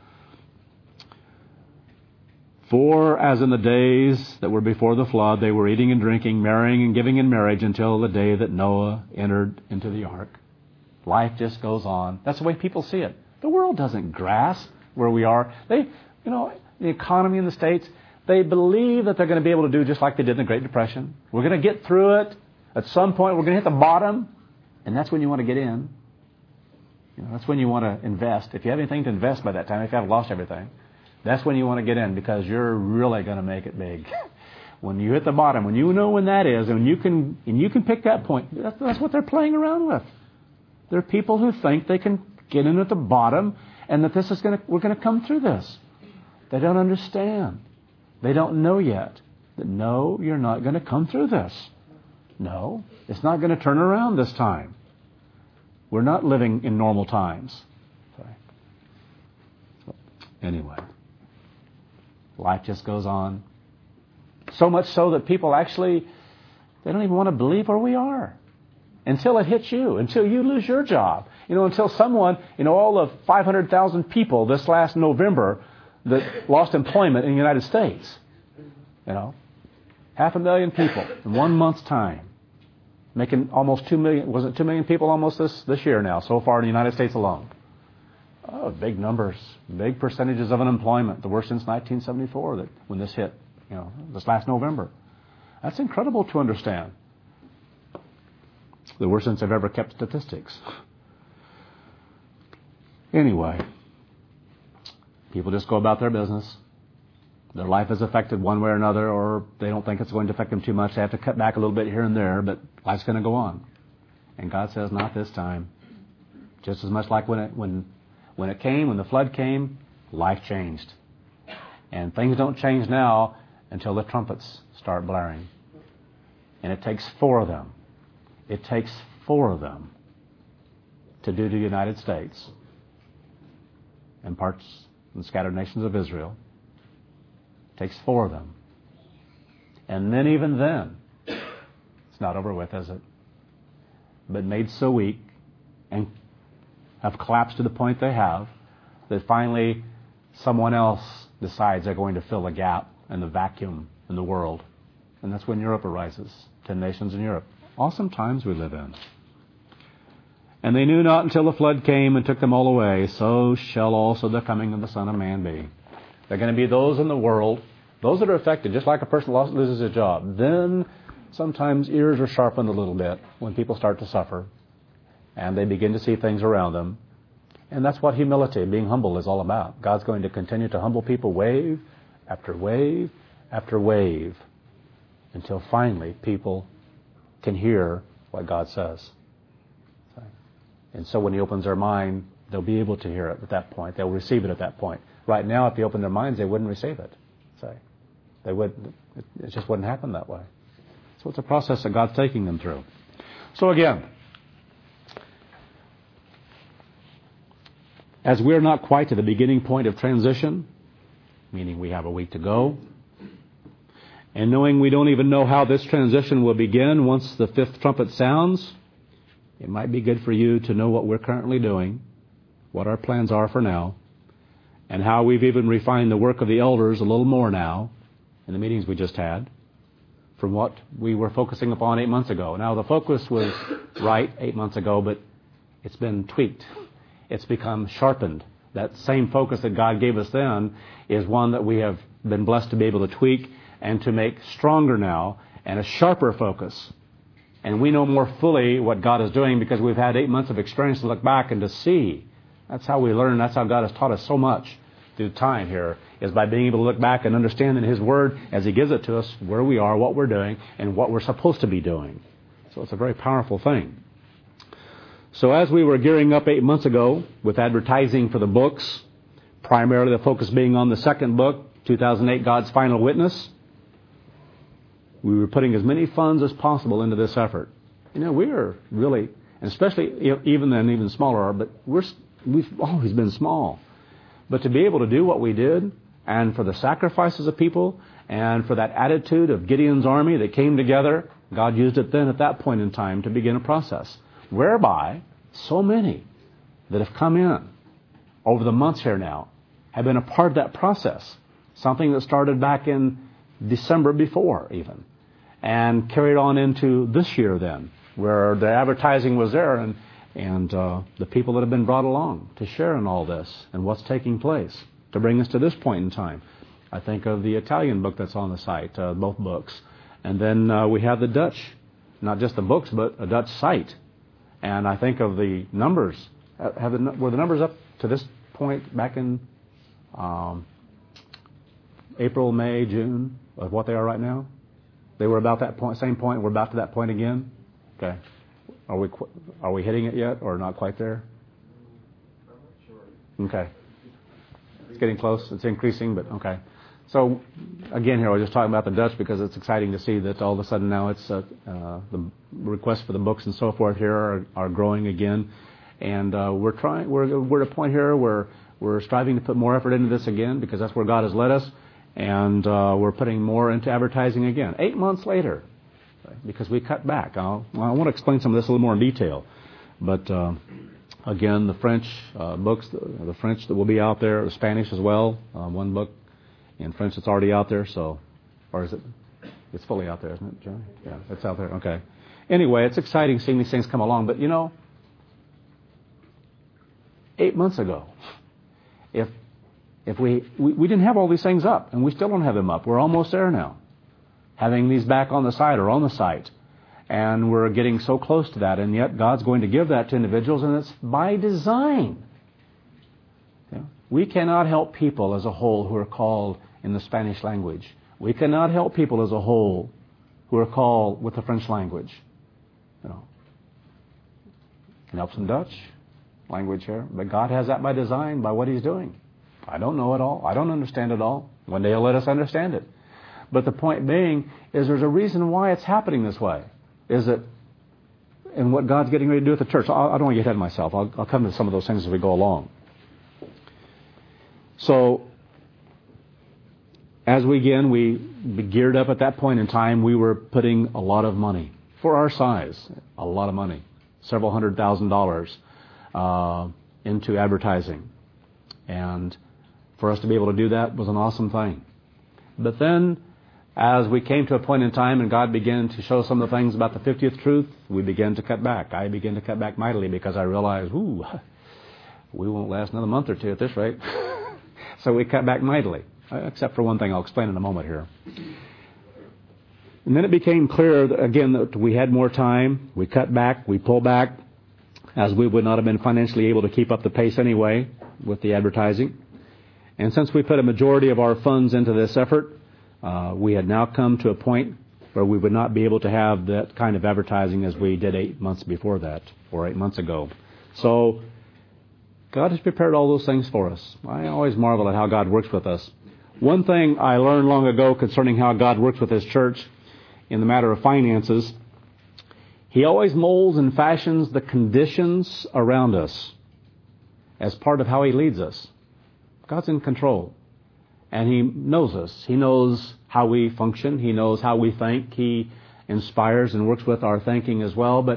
For as in the days that were before the flood, they were eating and drinking, marrying and giving in marriage until the day that Noah entered into the ark. Life just goes on. That's the way people see it. The world doesn't grasp where we are. They, you know, the economy in the States, they believe that they're going to be able to do just like they did in the Great Depression. We're going to get through it. At some point, we're going to hit the bottom, and that's when you want to get in. You know, that's when you want to invest. If you have anything to invest by that time, if you haven't lost everything, that's when you want to get in, because you're really going to make it big. When you hit the bottom, when you know when that is, and you can and you can pick that point, that's, that's what they're playing around with. There are people who think they can get in at the bottom, and that this is going to we're going to come through this. They don't understand. They don't know yet that no, you're not going to come through this. No, it's not going to turn around this time. We're not living in normal times. Sorry. So, anyway, life just goes on. So much so that people actually, they don't even want to believe where we are until it hits you, until you lose your job. You know, until someone, you know, all the five hundred thousand people this last November that lost employment in the United States. You know, half a million people in one month's time. Making almost two million, was it two million people almost this, this year now, so far in the United States alone? Oh, big numbers, big percentages of unemployment, the worst since nineteen seventy-four that when this hit, you know, this last November. That's incredible to understand. The worst since I've ever kept statistics. Anyway, people just go about their business. Their life is affected one way or another, or they don't think it's going to affect them too much. They have to cut back a little bit here and there, but life's going to go on. And God says, not this time. Just as much like when it when when it came, when the flood came, life changed. And things don't change now until the trumpets start blaring. And it takes four of them. It takes four of them to do to the United States and parts and scattered nations of Israel. Takes four of them. And then even then, it's not over with, is it? But made so weak and have collapsed to the point they have that finally someone else decides they're going to fill a gap and the vacuum in the world. And that's when Europe arises. Ten nations in Europe. Awesome times we live in. And they knew not until the flood came and took them all away, so shall also the coming of the Son of Man be. There are going to be those in the world, those that are affected, just like a person lost, loses his job. Then sometimes ears are sharpened a little bit when people start to suffer and they begin to see things around them. And that's what humility, being humble, is all about. God's going to continue to humble people wave after wave after wave until finally people can hear what God says. And so when He opens their mind, they'll be able to hear it at that point. They'll receive it at that point. Right now, if they open their minds, they wouldn't receive it. Say, they would. It just wouldn't happen that way. So it's a process that God's taking them through. So again, as we're not quite to the beginning point of transition, meaning we have a week to go, and knowing we don't even know how this transition will begin once the fifth trumpet sounds, it might be good for you to know what we're currently doing, what our plans are for now, and how we've even refined the work of the elders a little more now in the meetings we just had from what we were focusing upon eight months ago. Now, the focus was right eight months ago, but it's been tweaked. It's become sharpened. That same focus that God gave us then is one that we have been blessed to be able to tweak and to make stronger now and a sharper focus. And we know more fully what God is doing because we've had eight months of experience to look back and to see. That's how we learn. That's how God has taught us so much through time here, is by being able to look back and understand in His Word as He gives it to us where we are, what we're doing, and what we're supposed to be doing. So it's a very powerful thing. So as we were gearing up eight months ago with advertising for the books, primarily the focus being on the second book, two thousand eight, God's Final Witness, we were putting as many funds as possible into this effort. You know, we are really, and especially even then, even smaller, but we're, we've always been small. But to be able to do what we did, and for the sacrifices of people, and for that attitude of Gideon's army that came together, God used it then at that point in time to begin a process, whereby so many that have come in over the months here now have been a part of that process, something that started back in December before even, and carried on into this year then, where the advertising was there, and and uh, the people that have been brought along to share in all this and what's taking place to bring us to this point in time. I think of the Italian book that's on the site, uh, both books. And then uh, we have the Dutch, not just the books, but a Dutch site. And I think of the numbers. Have the, were the numbers up to this point back in um, April, May, June of what they are right now? They were about that point, same point. We're about to that point again. Okay. Are we are we hitting it yet, or not quite there? Okay. It's getting close. It's increasing, but okay. So again, here I was just talking about the Dutch because it's exciting to see that all of a sudden now it's uh, uh, the requests for the books and so forth here are, are growing again, and uh, we're trying. We're we're at a point here where we're striving to put more effort into this again because that's where God has led us, and uh, we're putting more into advertising again. Eight months later. Because we cut back. I'll, I want to explain some of this a little more in detail. But uh, again, the French uh, books, the, the French that will be out there, the Spanish as well. Uh, one book in French that's already out there. So, or is it? It's fully out there, isn't it, Johnny? Yeah, it's out there. Okay. Anyway, it's exciting seeing these things come along. But you know, eight months ago, if if we we, we didn't have all these things up, and we still don't have them up. We're almost there now. Having these back on the site or on the site. And we're getting so close to that, and yet God's going to give that to individuals, and it's by design. Yeah. We cannot help people as a whole who are called in the Spanish language. We cannot help people as a whole who are called with the French language. You know, can help some Dutch language here, but God has that by design, by what He's doing. I don't know it all. I don't understand it all. One day He'll let us understand it. But the point being is there's a reason why it's happening this way. Is it, and what God's getting ready to do with the church. I don't want to get ahead of myself. I'll, I'll come to some of those things as we go along. So, as we again, we geared up at that point in time, we were putting a lot of money. For our size, a lot of money. Several hundred thousand dollars uh, into advertising. And for us to be able to do that was an awesome thing. But then, as we came to a point in time and God began to show some of the things about the fiftieth truth, we began to cut back. I began to cut back mightily because I realized, ooh, we won't last another month or two at this rate. So we cut back mightily, except for one thing I'll explain in a moment here. And then it became clear, that, again, that we had more time. We cut back, we pulled back, as we would not have been financially able to keep up the pace anyway with the advertising. And since we put a majority of our funds into this effort, uh, we had now come to a point where we would not be able to have that kind of advertising as we did eight months before that, or eight months ago. So God has prepared all those things for us. I always marvel at how God works with us. One thing I learned long ago concerning how God works with His church in the matter of finances, He always molds and fashions the conditions around us as part of how He leads us. God's in control, and He knows us. He knows how we function. He knows how we think. He inspires and works with our thinking as well. But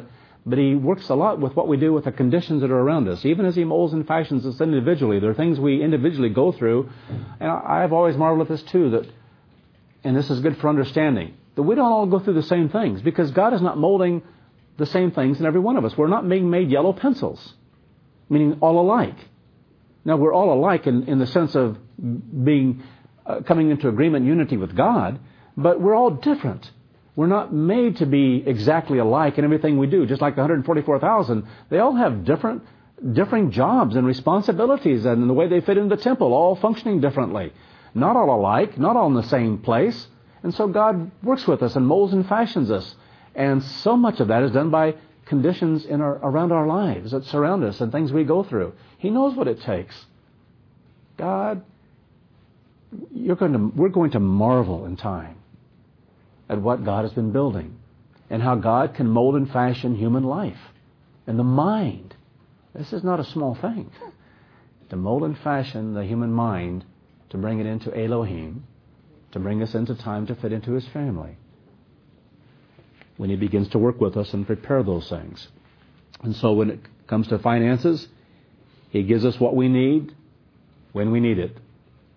but He works a lot with what we do with the conditions that are around us. Even as He molds and fashions us individually, there are things we individually go through. And I've always marveled at this too, that, and this is good for understanding, that we don't all go through the same things, because God is not molding the same things in every one of us. We're not being made yellow pencils, meaning all alike. Now, we're all alike in, in the sense of being uh, coming into agreement, unity with God, but we're all different. We're not made to be exactly alike in everything we do. Just like the one hundred forty-four thousand, they all have different, differing jobs and responsibilities, and the way they fit into the temple, all functioning differently. Not all alike, not all in the same place. And so God works with us and molds and fashions us. And so much of that is done by conditions in our, around our lives that surround us and things we go through. He knows what it takes. God, you're going to, we're going to marvel in time at what God has been building and how God can mold and fashion human life and the mind. This is not a small thing. To mold and fashion the human mind, to bring it into Elohim, to bring us into time to fit into His family. When He begins to work with us and prepare those things. And so when it comes to finances, He gives us what we need when we need it.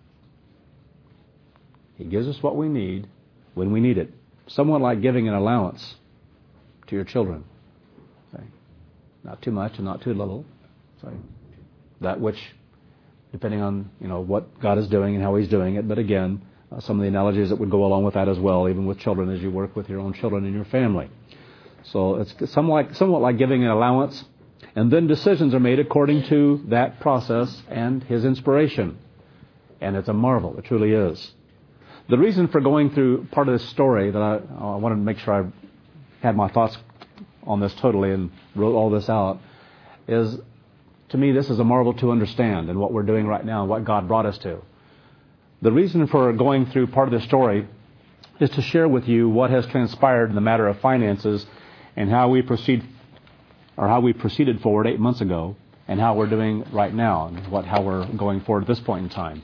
He gives us what we need when we need it. Somewhat like giving an allowance to your children. Okay. Not too much and not too little. So that which, depending on, you know, what God is doing and how He's doing it. But again, Uh, some of the analogies that would go along with that as well, even with children, as you work with your own children in your family. So it's somewhat like, somewhat like giving an allowance, and then decisions are made according to that process and His inspiration. And it's a marvel. It truly is. The reason for going through part of this story that I, I wanted to make sure I had my thoughts on this totally and wrote all this out is, to me, this is a marvel to understand in what we're doing right now and what God brought us to. The reason for going through part of the story is to share with you what has transpired in the matter of finances and how we proceed, or how we proceeded forward eight months ago, and how we're doing right now, and what how we're going forward at this point in time.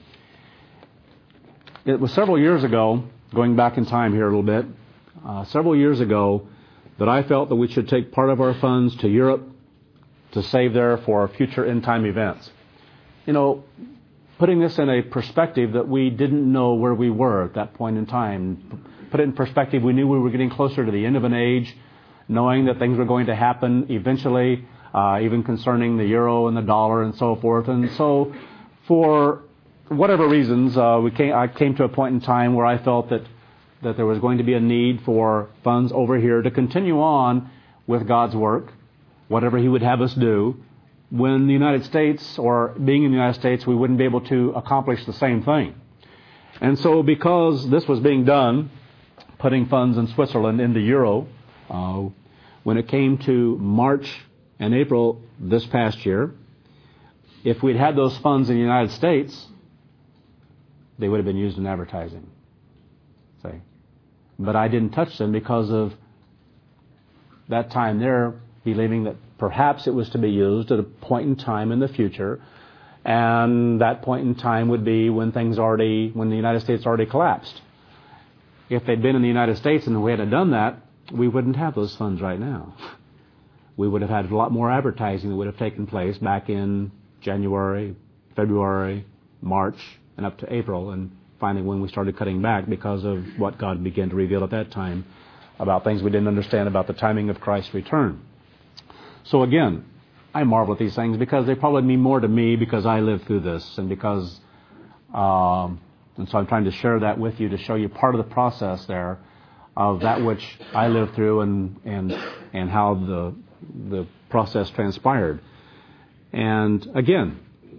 It was several years ago, going back in time here a little bit, uh, several years ago, that I felt that we should take part of our funds to Europe to save there for future end-time events. You know, putting this in a perspective that we didn't know where we were at that point in time. Put it in perspective, we knew we were getting closer to the end of an age, knowing that things were going to happen eventually, uh, even concerning the euro and the dollar and so forth. And so, for whatever reasons, uh, we came, I came to a point in time where I felt that, that there was going to be a need for funds over here to continue on with God's work, whatever He would have us do. When the United States, or being in the United States, we wouldn't be able to accomplish the same thing. And so because this was being done, putting funds in Switzerland in the euro, uh, when it came to March and April this past year, if we'd had those funds in the United States, they would have been used in advertising. See? But I didn't touch them because of that time there, believing that perhaps it was to be used at a point in time in the future, and that point in time would be when things already, when the United States already collapsed. If they'd been in the United States and we hadn't done that, we wouldn't have those funds right now. We would have had a lot more advertising that would have taken place back in January, February, March, and up to April, and finally when we started cutting back because of what God began to reveal at that time about things we didn't understand about the timing of Christ's return. So again, I marvel at these things because they probably mean more to me because I lived through this, and because, um, and so I'm trying to share that with you to show you part of the process there of that which I lived through, and and and how the the process transpired. And again,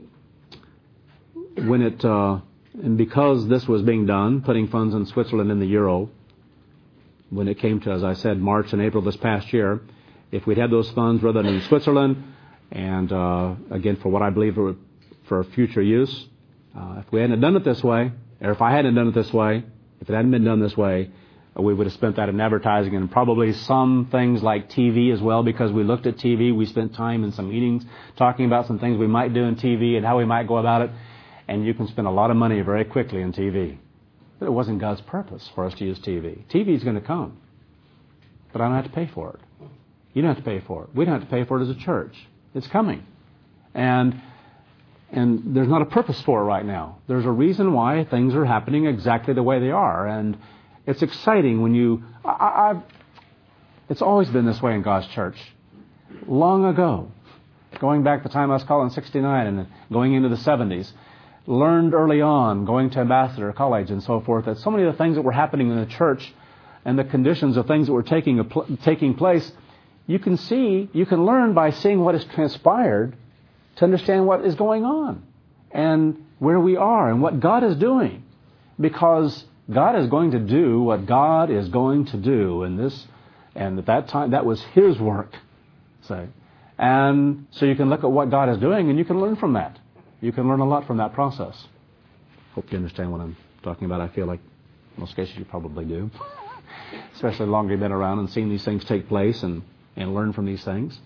when it uh, and because this was being done, putting funds in Switzerland in the euro, when it came to, as I said, March and April this past year, if we'd had those funds rather than in Switzerland, and uh, again, for what I believe were for future use, uh, if we hadn't done it this way, or if I hadn't done it this way, if it hadn't been done this way, uh, we would have spent that in advertising, and probably some things like T V as well, because we looked at T V. We spent time in some meetings talking about some things we might do in T V and how we might go about it, and you can spend a lot of money very quickly in T V. But it wasn't God's purpose for us to use T V. T V is going to come, but I don't have to pay for it. You don't have to pay for it. We don't have to pay for it as a church. It's coming. And and there's not a purpose for it right now. There's a reason why things are happening exactly the way they are. And it's exciting when you... I, I've, it's always been this way in God's church. Long ago, going back the time I was calling sixty-nine and going into the seventies, learned early on, going to Ambassador College and so forth, that so many of the things that were happening in the church and the conditions of things that were taking a pl- taking place, you can see, you can learn by seeing what has transpired to understand what is going on and where we are and what God is doing. Because God is going to do what God is going to do in this, and at that time, that was His work. Say. And so you can look at what God is doing and you can learn from that. You can learn a lot from that process. Hope you understand what I'm talking about. I feel like in most cases you probably do. Especially the longer you've been around and seen these things take place and, and learn from these things.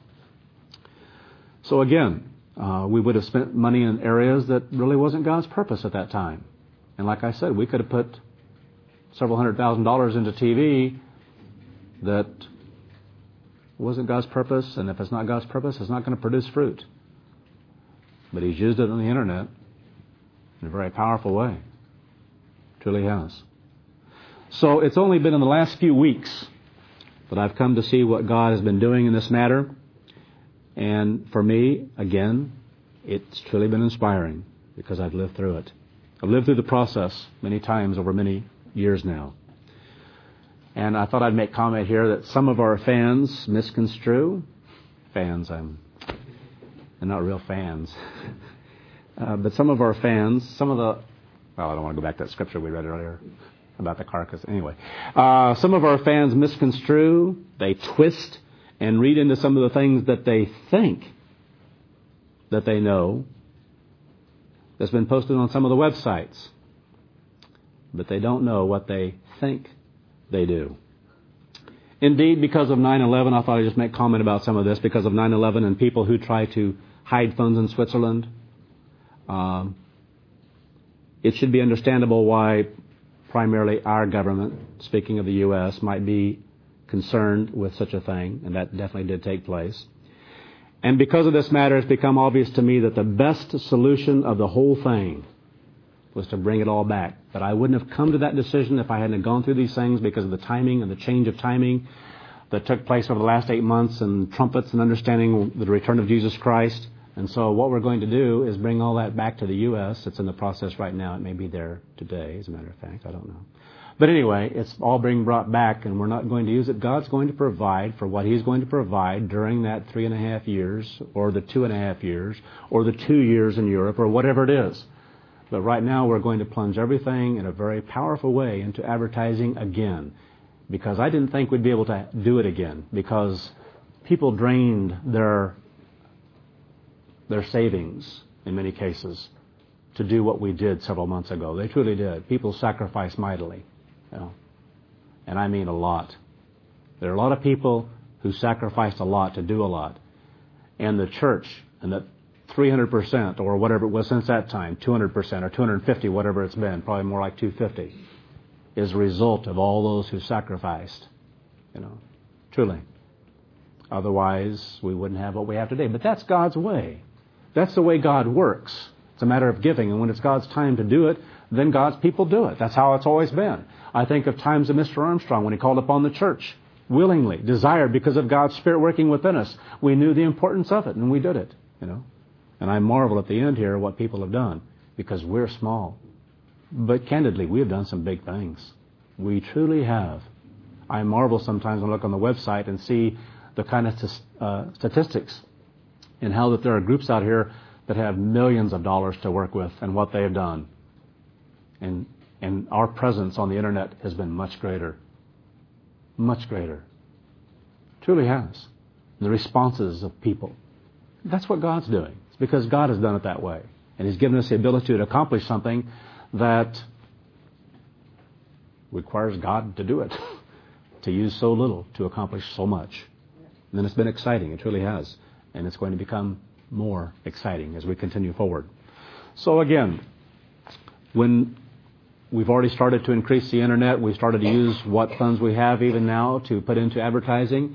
So again, uh, we would have spent money in areas that really wasn't God's purpose at that time. And like I said, we could have put several hundred thousand dollars into T V that wasn't God's purpose, and if it's not God's purpose, it's not going to produce fruit. But He's used it on the internet in a very powerful way. Truly has. So it's only been in the last few weeks that I've come to see what God has been doing in this matter. And for me, again, it's truly been inspiring because I've lived through it. I've lived through the process many times over many years now. And I thought I'd make comment here that some of our fans misconstrue. Fans, I'm... They're not real fans. uh, but some of our fans, some of the... Well, I don't want to go back to that scripture we read earlier about the carcass. Anyway, uh, some of our fans misconstrue. They twist and read into some of the things that they think that they know that's been posted on some of the websites. But they don't know what they think they do. Indeed, because of nine eleven, I thought I'd just make comment about some of this. Because of nine eleven and people who try to hide funds in Switzerland, um, it should be understandable why primarily our government, speaking of the U S, might be concerned with such a thing, and that definitely did take place. And because of this matter, it's become obvious to me that the best solution of the whole thing was to bring it all back. But I wouldn't have come to that decision if I hadn't gone through these things because of the timing and the change of timing that took place over the last eight months and trumpets and understanding the return of Jesus Christ. And so what we're going to do is bring all that back to the U S. It's in the process right now. It may be there today, as a matter of fact. I don't know. But anyway, it's all being brought back, and we're not going to use it. God's going to provide for what He's going to provide during that three and a half years, or the two and a half years, or the two years in Europe, or whatever it is. But right now we're going to plunge everything in a very powerful way into advertising again. Because I didn't think we'd be able to do it again. Because people drained their their savings, in many cases, to do what we did several months ago. They truly did. People sacrificed mightily. You know, and I mean a lot. There are a lot of people who sacrificed a lot to do a lot. And the church, and that three hundred percent or whatever it was since that time, two hundred percent or two hundred fifty, whatever it's been, probably more like two hundred fifty, is a result of all those who sacrificed. You know, truly. Otherwise, we wouldn't have what we have today. But that's God's way. That's the way God works. It's a matter of giving. And when it's God's time to do it, then God's people do it. That's how it's always been. I think of times of Mister Armstrong when he called upon the church, willingly, desired because of God's Spirit working within us. We knew the importance of it, and we did it. You know, and I marvel at the end here what people have done, because we're small. But candidly, we have done some big things. We truly have. I marvel sometimes when I look on the website and see the kind of uh, statistics and how that there are groups out here that have millions of dollars to work with and what they have done. And and our presence on the internet has been much greater. Much greater. Truly has. The responses of people. That's what God's doing. It's because God has done it that way. And He's given us the ability to accomplish something that requires God to do it. To use so little to accomplish so much. And then it's been exciting. It truly has. And it's going to become more exciting as we continue forward. So again, when we've already started to increase the internet, we started to use what funds we have even now to put into advertising.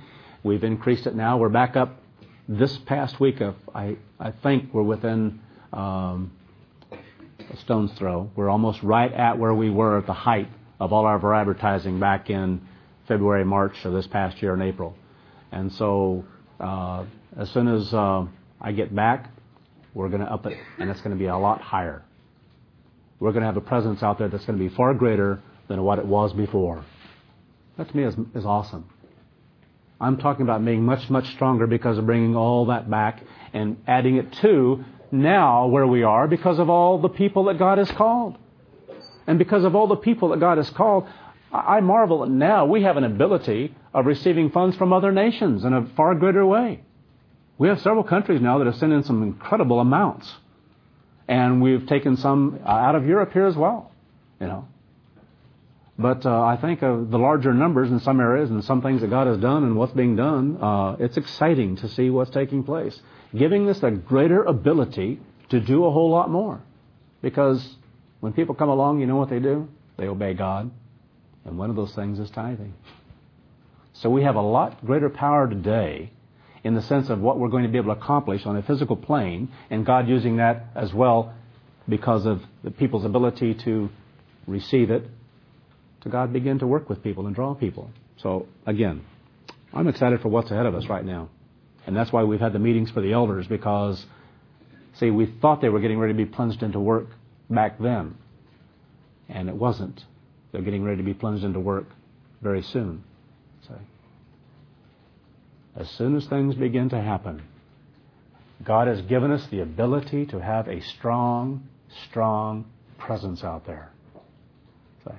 We've increased it now. We're back up this past week. Of, I, I think we're within um, a stone's throw. We're almost right at where we were at the height of all of our advertising back in February, March of this past year in April. And so uh, as soon as uh, I get back, we're going to up it, and it's going to be a lot higher. We're going to have a presence out there that's going to be far greater than what it was before. That to me is, is awesome. I'm talking about being much, much stronger because of bringing all that back and adding it to now where we are because of all the people that God has called. And because of all the people that God has called, I marvel that now we have an ability of receiving funds from other nations in a far greater way. We have several countries now that have sent in some incredible amounts. And we've taken some out of Europe here as well, you know. But uh, I think of the larger numbers in some areas and some things that God has done and what's being done, uh, it's exciting to see what's taking place, giving us a greater ability to do a whole lot more. Because when people come along, you know what they do? They obey God. And one of those things is tithing. So we have a lot greater power today in the sense of what we're going to be able to accomplish on a physical plane, and God using that as well because of the people's ability to receive it, to God begin to work with people and draw people. So, again, I'm excited for what's ahead of us right now. And that's why we've had the meetings for the elders, because, see, we thought they were getting ready to be plunged into work back then, and it wasn't. They're getting ready to be plunged into work very soon. So, as soon as things begin to happen, God has given us the ability to have a strong, strong presence out there. So,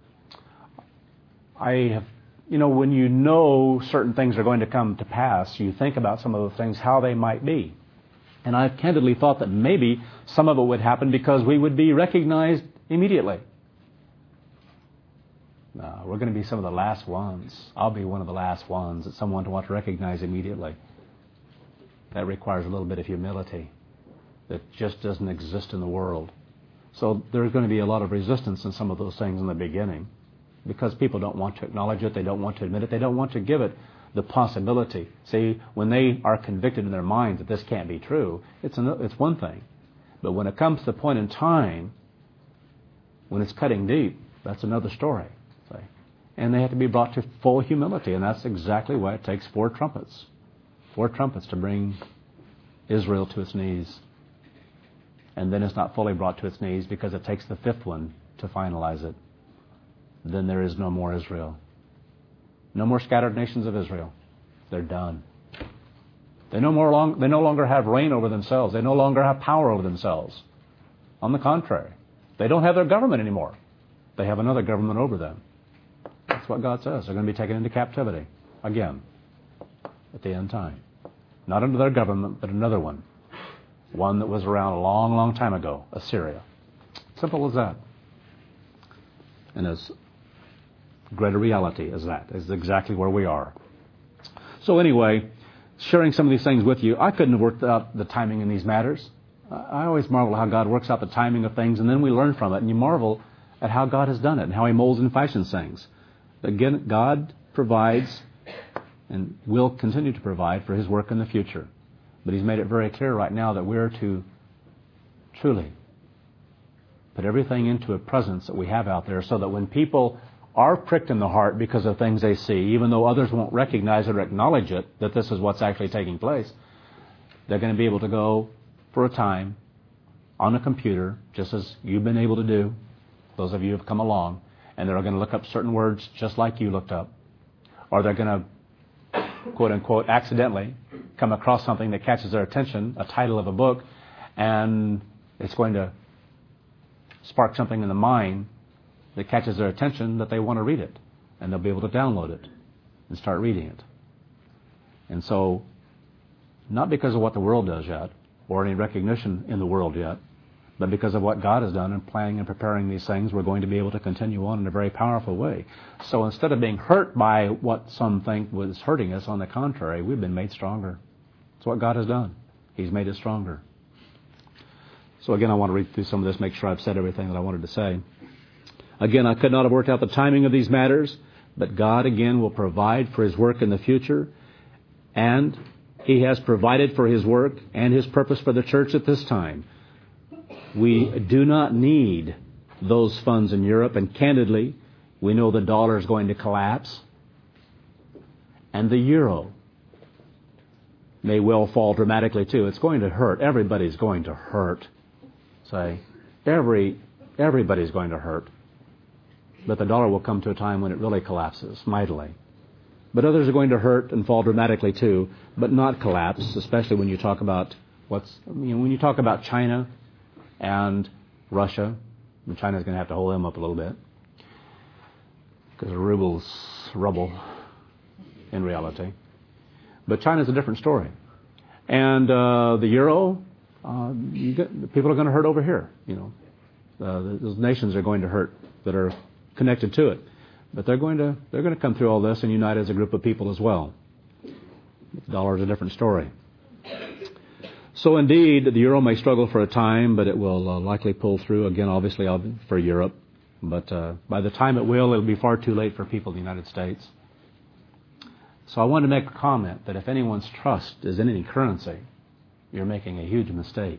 I have, you know, when you know certain things are going to come to pass, you think about some of the things, how they might be. And I've candidly thought that maybe some of it would happen because we would be recognized immediately. No, we're going to be some of the last ones. I'll be one of the last ones that someone want to recognize immediately. That requires a little bit of humility that just doesn't exist in the world. So there's going to be a lot of resistance in some of those things in the beginning because people don't want to acknowledge it. They don't want to admit it. They don't want to give it the possibility. See, when they are convicted in their minds that this can't be true, it's, an, it's one thing. But when it comes to the point in time when it's cutting deep, that's another story. And they have to be brought to full humility. And that's exactly why it takes four trumpets. Four trumpets to bring Israel to its knees. And then it's not fully brought to its knees because it takes the fifth one to finalize it. Then there is no more Israel. No more scattered nations of Israel. They're done. They no more long, they no longer have reign over themselves. They no longer have power over themselves. On the contrary, they don't have their government anymore. They have another government over them. That's what God says. They're going to be taken into captivity again at the end time. Not under their government, but another one. One that was around a long, long time ago, Assyria. Simple as that. And as great a reality as that is exactly where we are. So anyway, sharing some of these things with you, I couldn't have worked out the timing in these matters. I always marvel how God works out the timing of things, and then we learn from it, and you marvel at how God has done it and how He molds and fashions things. Again, God provides and will continue to provide for His work in the future. But He's made it very clear right now that we're to truly put everything into a presence that we have out there so that when people are pricked in the heart because of things they see, even though others won't recognize it or acknowledge it, that this is what's actually taking place, they're going to be able to go for a time on a computer, just as you've been able to do, those of you who have come along, and they're going to look up certain words just like you looked up. Or they're going to, quote unquote, accidentally come across something that catches their attention, a title of a book, and it's going to spark something in the mind that catches their attention that they want to read it. And they'll be able to download it and start reading it. And so, not because of what the world does yet, or any recognition in the world yet, but because of what God has done in planning and preparing these things, we're going to be able to continue on in a very powerful way. So instead of being hurt by what some think was hurting us, on the contrary, we've been made stronger. It's what God has done. He's made us stronger. So again, I want to read through some of this, make sure I've said everything that I wanted to say. Again, I could not have worked out the timing of these matters, but God again will provide for His work in the future. And He has provided for His work and His purpose for the church at this time. We do not need those funds in Europe, and candidly, we know the dollar is going to collapse, and the euro may well fall dramatically too. It's going to hurt. Everybody's going to hurt. Say, every everybody's going to hurt. But the dollar will come to a time when it really collapses mightily. But others are going to hurt and fall dramatically too, but not collapse, especially when you talk about what's, you know, when you talk about China and Russia. And China's going to have to hold them up a little bit because the ruble's rubble in reality. But China's a different story. And uh, the euro, uh, you get, people are going to hurt over here. You know, uh, those nations are going to hurt that are connected to it. But they're going to they're going to come through all this and unite as a group of people as well. The dollar is a different story. So indeed, the euro may struggle for a time, but it will uh, likely pull through again. Obviously, for Europe, but uh, by the time it will, it'll be far too late for people in the United States. So I want to make a comment that if anyone's trust is in any currency, you're making a huge mistake.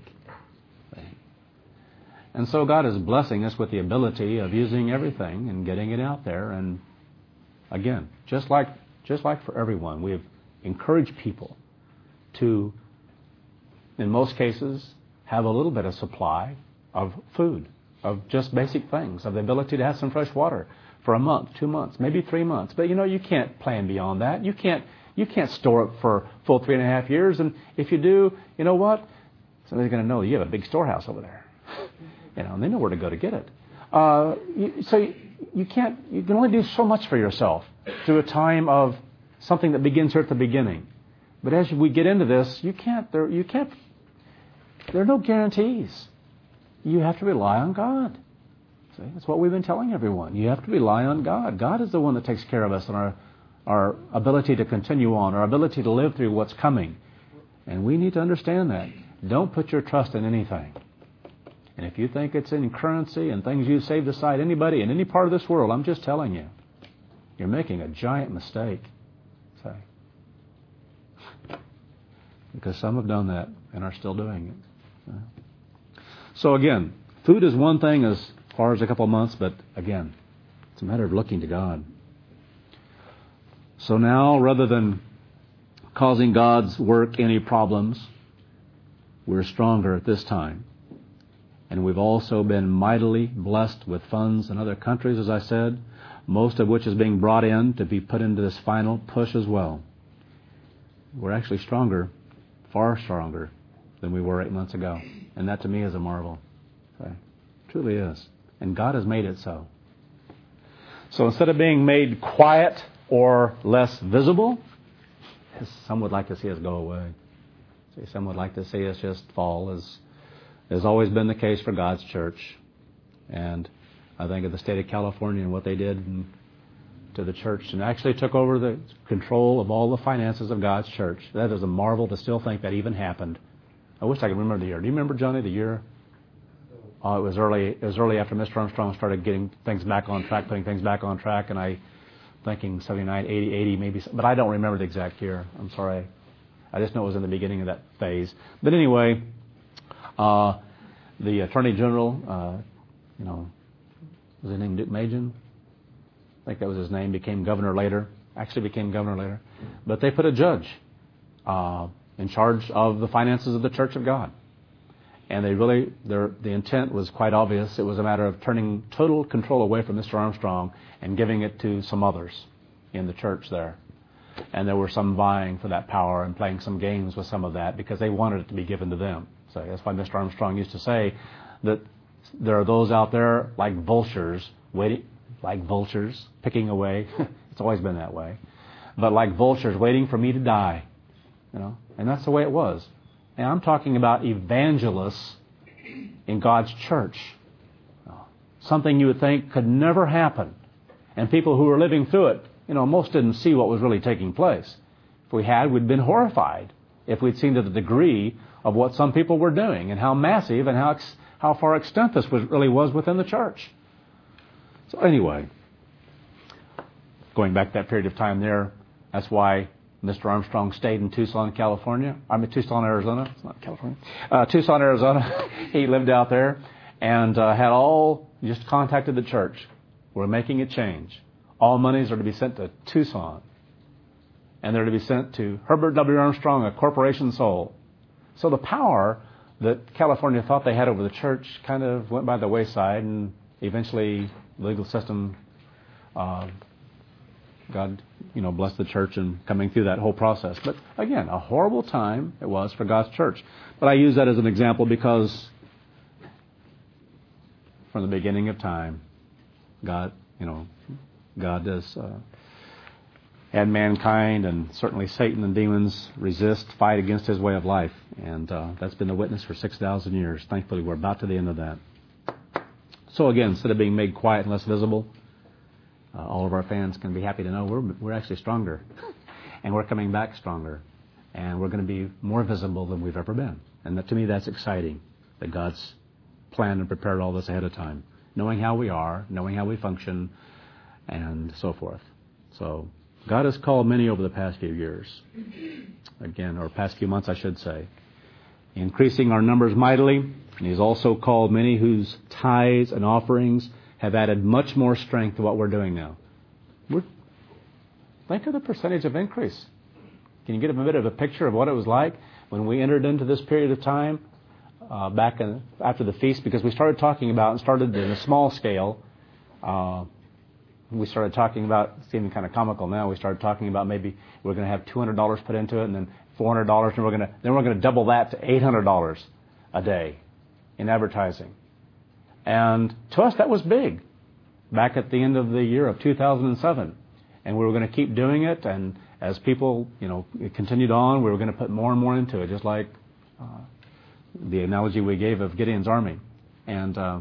And so God is blessing us with the ability of using everything and getting it out there. And again, just like just like for everyone, we have encouraged people to, in most cases, have a little bit of supply of food, of just basic things, of the ability to have some fresh water for a month, two months, maybe three months. But you know, you can't plan beyond that. You can't you can't store it for full three and a half years. And if you do, you know what? Somebody's going to know you have a big storehouse over there. You know, and they know where to go to get it. Uh, you, so you, you can't. You can only do so much for yourself through a time of something that begins here at the beginning. But as we get into this, you can't. There, you can't. There are no guarantees. You have to rely on God. See, that's what we've been telling everyone. You have to rely on God. God is the one that takes care of us and our our ability to continue on, our ability to live through what's coming. And we need to understand that. Don't put your trust in anything. And if you think it's in currency and things you've saved aside, anybody in any part of this world, I'm just telling you, you're making a giant mistake. Say, because some have done that and are still doing it. So again, food is one thing as far as a couple of months, but again, it's a matter of looking to God. So now, rather than causing God's work any problems, we're stronger at this time. And we've also been mightily blessed with funds in other countries, as I said, most of which is being brought in to be put into this final push as well. We're actually stronger, far stronger, than we were eight months ago. And that to me is a marvel. Okay? It truly is. And God has made it so. So instead of being made quiet or less visible, some would like to see us go away. See, some would like to see us just fall, as has always been the case for God's church. And I think of the state of California and what they did and to the church and actually took over the control of all the finances of God's church. That is a marvel to still think that even happened. I wish I could remember the year. Do you remember, Johnny, the year? Oh, it was early. It was early after Mister Armstrong started getting things back on track, putting things back on track, and I thinking seventy-nine, eighty, eighty maybe, but I don't remember the exact year. I'm sorry. I just know it was in the beginning of that phase. But anyway, uh, the Attorney General, uh, you know, was his name Duke Majan? I think that was his name, became governor later, actually became governor later. But they put a judge uh, in charge of the finances of the Church of God. And they really, their, the intent was quite obvious. It was a matter of turning total control away from Mister Armstrong and giving it to some others in the church there. And there were some vying for that power and playing some games with some of that because they wanted it to be given to them. So that's why Mister Armstrong used to say that there are those out there like vultures, waiting, like vultures, picking away. It's always been that way. But like vultures waiting for me to die. You know, and that's the way it was. And I'm talking about evangelists in God's church. Something you would think could never happen. And people who were living through it, you know, most didn't see what was really taking place. If we had, we'd been horrified if we'd seen to the degree of what some people were doing and how massive and how ex- how far extent this was really was within the church. So anyway, going back that period of time there, that's why Mister Armstrong stayed in Tucson, California. I mean, Tucson, Arizona. It's not California. Uh, Tucson, Arizona. He lived out there and uh, had all, just contacted the church. We're making a change. All monies are to be sent to Tucson. And they're to be sent to Herbert W. Armstrong, a corporation soul. So the power that California thought they had over the church kind of went by the wayside, and eventually the legal system, uh, God, you know, blessed the church in coming through that whole process. But again, a horrible time it was for God's church. But I use that as an example because from the beginning of time, God, you know, God has uh, had mankind and certainly Satan and demons resist, fight against His way of life. And uh, that's been the witness for six thousand years. Thankfully, we're about to the end of that. So again, instead of being made quiet and less visible, uh, all of our fans can be happy to know we're, we're actually stronger. And we're coming back stronger. And we're going to be more visible than we've ever been. And that, to me, that's exciting, that God's planned and prepared all this ahead of time. Knowing how we are, knowing how we function, and so forth. So God has called many over the past few years. Again, or past few months, I should say. Increasing our numbers mightily. And He's also called many whose tithes and offerings have added much more strength to what we're doing now. We're, think of the percentage of increase. Can you get a bit of a picture of what it was like when we entered into this period of time uh, back in, after the feast? Because we started talking about, and started in a small scale, uh, we started talking about, it's even kind of comical now, we started talking about maybe we're going to have two hundred dollars put into it and then four hundred dollars, and we're going to, then we're going to double that to eight hundred dollars a day in advertising. And to us, that was big back at the end of the year of two thousand seven. And we were going to keep doing it, and as people, you know, it continued on, we were going to put more and more into it, just like uh, the analogy we gave of Gideon's army. And uh,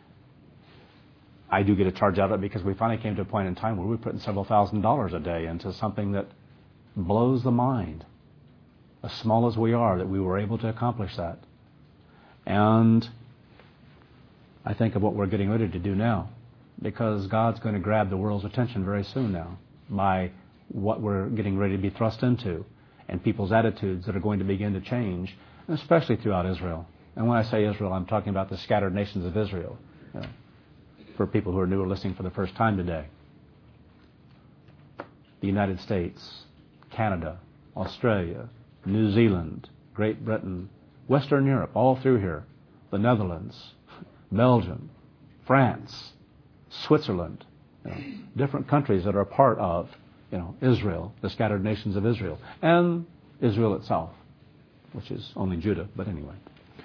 I do get a charge out of it because we finally came to a point in time where we were putting several thousand dollars a day into something that blows the mind. As small as we are, that we were able to accomplish that. And I think of what we're getting ready to do now, because God's going to grab the world's attention very soon now by what we're getting ready to be thrust into, and people's attitudes that are going to begin to change, especially throughout Israel. And when I say Israel, I'm talking about the scattered nations of Israel, you know, for people who are new or listening for the first time today. The United States, Canada, Australia, New Zealand, Great Britain, Western Europe, all through here, the Netherlands, Belgium, France, Switzerland, you know, different countries that are a part of, you know, Israel, the scattered nations of Israel, and Israel itself, which is only Judah, but anyway.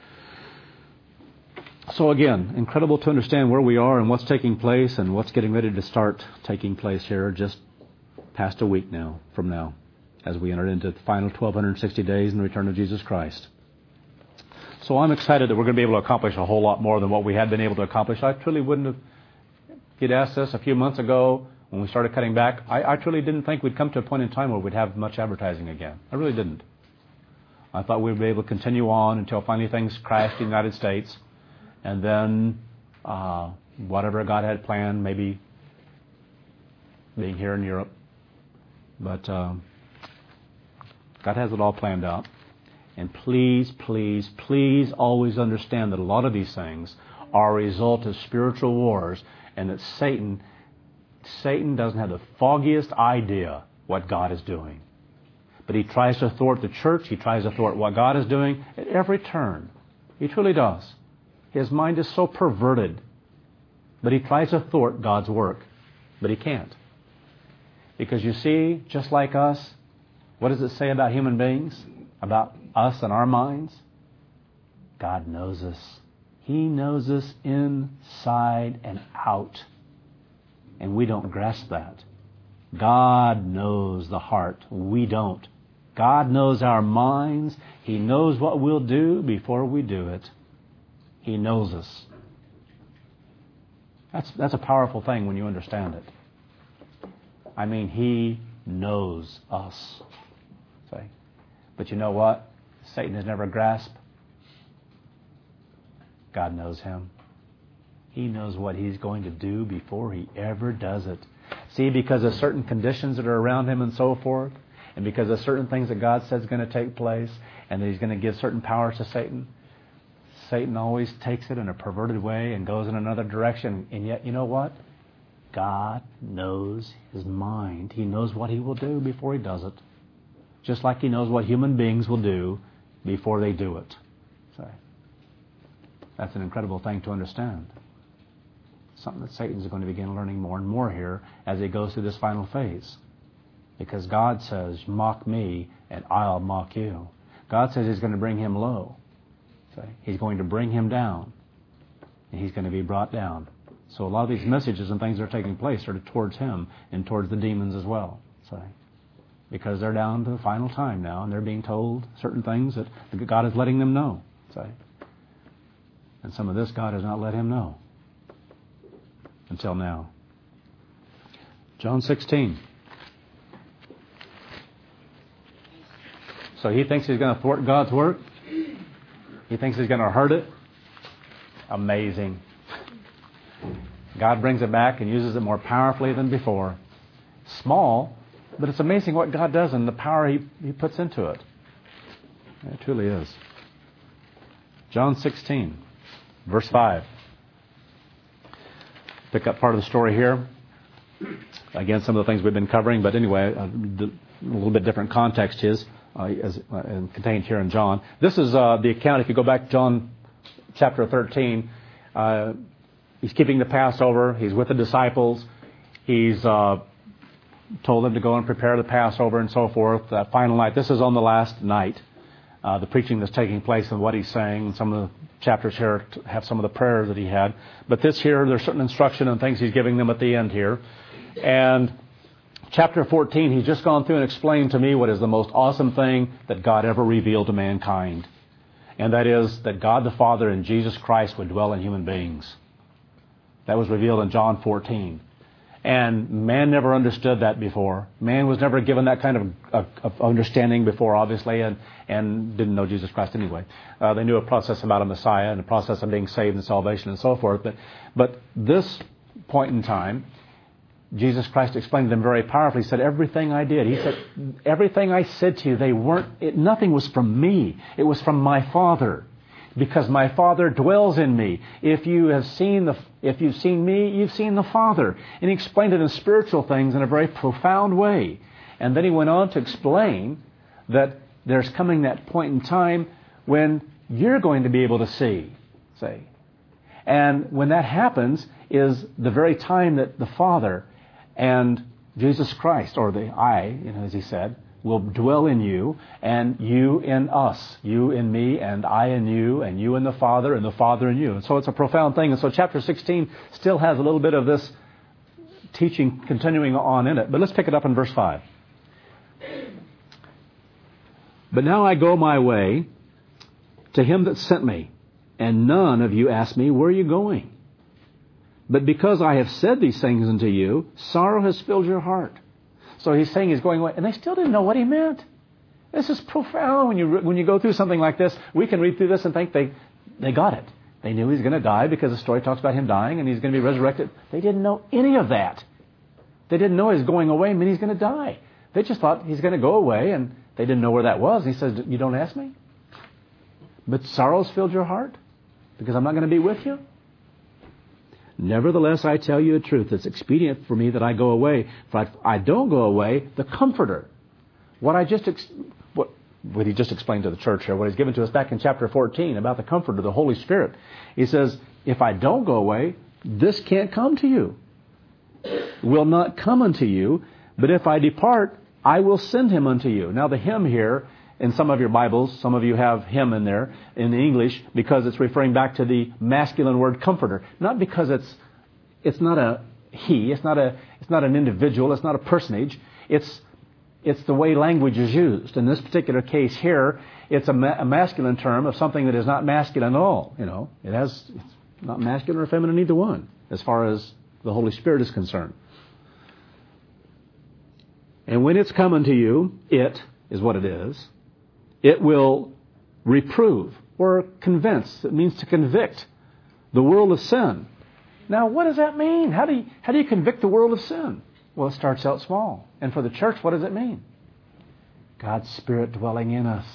So again, incredible to understand where we are and what's taking place and what's getting ready to start taking place here just past a week now, from now, as we enter into the final twelve sixty days in the return of Jesus Christ. So I'm excited that we're going to be able to accomplish a whole lot more than what we had been able to accomplish. I truly wouldn't have, if you'd asked us a few months ago when we started cutting back, I, I truly didn't think we'd come to a point in time where we'd have much advertising again. I really didn't. I thought we'd be able to continue on until finally things crashed in the United States, and then uh, whatever God had planned, maybe being here in Europe. But um, God has it all planned out. And please, please, please always understand that a lot of these things are a result of spiritual wars, and that Satan, Satan doesn't have the foggiest idea what God is doing. But he tries to thwart the church. He tries to thwart what God is doing at every turn. He truly does. His mind is so perverted. But he tries to thwart God's work. But he can't. Because you see, just like us, what does it say about human beings? About us and our minds? God knows us. He knows us inside and out. And we don't grasp that. God knows the heart. We don't. God knows our minds. He knows what we'll do before we do it. He knows us. That's, that's a powerful thing when you understand it. I mean, He knows us. Say. But you know what? Satan has never grasped. God knows him. He knows what he's going to do before he ever does it. See, because of certain conditions that are around him and so forth, and because there's certain things that God says is going to take place, and that He's going to give certain powers to Satan, Satan always takes it in a perverted way and goes in another direction. And yet, you know what? God knows his mind. He knows what he will do before he does it. Just like he knows what human beings will do before they do it. So, that's an incredible thing to understand. Something that Satan's going to begin learning more and more here as he goes through this final phase. Because God says, mock me and I'll mock you. God says he's going to bring him low. So he's going to bring him down. And he's going to be brought down. So a lot of these messages and things that are taking place are towards him and towards the demons as well. So, because they're down to the final time now, and they're being told certain things that God is letting them know. So, and some of this God has not let him know until now. John sixteen. So he thinks he's going to thwart God's work. He thinks he's going to hurt it. Amazing. God brings it back and uses it more powerfully than before. Small, but it's amazing what God does and the power He, he puts into it. It truly is. John sixteen, verse five. Pick up part of the story here. Again, some of the things we've been covering, but anyway, a, a little bit different context is uh, as, uh, contained here in John. This is uh, the account, if you go back to John chapter thirteen, uh, he's keeping the Passover. He's with the disciples. He's uh, told them to go and prepare the Passover and so forth. That final night. This is on the last night. Uh, the preaching that's taking place and what he's saying. And some of the chapters here have some of the prayers that he had. But this here, there's certain instruction and things he's giving them at the end here. And chapter fourteen, he's just gone through and explained to me what is the most awesome thing that God ever revealed to mankind. And that is that God the Father and Jesus Christ would dwell in human beings. That was revealed in John fourteen. And man never understood that before. Man was never given that kind of, of, of understanding before, obviously, and, and didn't know Jesus Christ anyway. Uh, they knew a process about a Messiah and a process of being saved and salvation and so forth. But, but this point in time, Jesus Christ explained to them very powerfully. He said, everything I did. He said, everything I said to you, they weren't, it, nothing was from me. It was from my Father. Because my Father dwells in me. If you have seen the, if you've seen me, you've seen the Father. And he explained it in spiritual things in a very profound way. And then he went on to explain that there's coming that point in time when you're going to be able to see, say. And when that happens is the very time that the Father and Jesus Christ, or the I, you know, as he said, will dwell in you, and you in us, you in me, and I in you, and you in the Father, and the Father in you. And so it's a profound thing. And so chapter sixteen still has a little bit of this teaching continuing on in it. But let's pick it up in verse five. But now I go my way to him that sent me, and none of you ask me, where are you going? But because I have said these things unto you, sorrow has filled your heart. So he's saying he's going away, and they still didn't know what he meant. This is profound. When you when you go through something like this, we can read through this and think they they got it. They knew he's going to die because the story talks about him dying and he's going to be resurrected. They didn't know any of that. They didn't know he's going away and he's going to die. They just thought he's going to go away, and they didn't know where that was. He says, you don't ask me? But sorrows filled your heart because I'm not going to be with you? Nevertheless, I tell you the truth. It's expedient for me that I go away. For if I don't go away, the Comforter, what I just ex- what, what he just explained to the church here, what he's given to us back in chapter fourteen about the Comforter, the Holy Spirit. He says, if I don't go away, this can't come to you. Will not come unto you. But if I depart, I will send him unto you. Now the him here, in some of your Bibles, some of you have him in there in English because it's referring back to the masculine word comforter. Not because it's it's not a he, it's not a it's not an individual, it's not a personage. It's it's the way language is used. In this particular case here, it's a, ma- a masculine term of something that is not masculine at all. You know, it has it's not masculine or feminine either one as far as the Holy Spirit is concerned. And when it's coming to you, it is what it is. It will reprove or convince. It means to convict the world of sin. Now, what does that mean? How do you, how do you convict the world of sin? Well, it starts out small. And for the church, what does it mean? God's Spirit dwelling in us.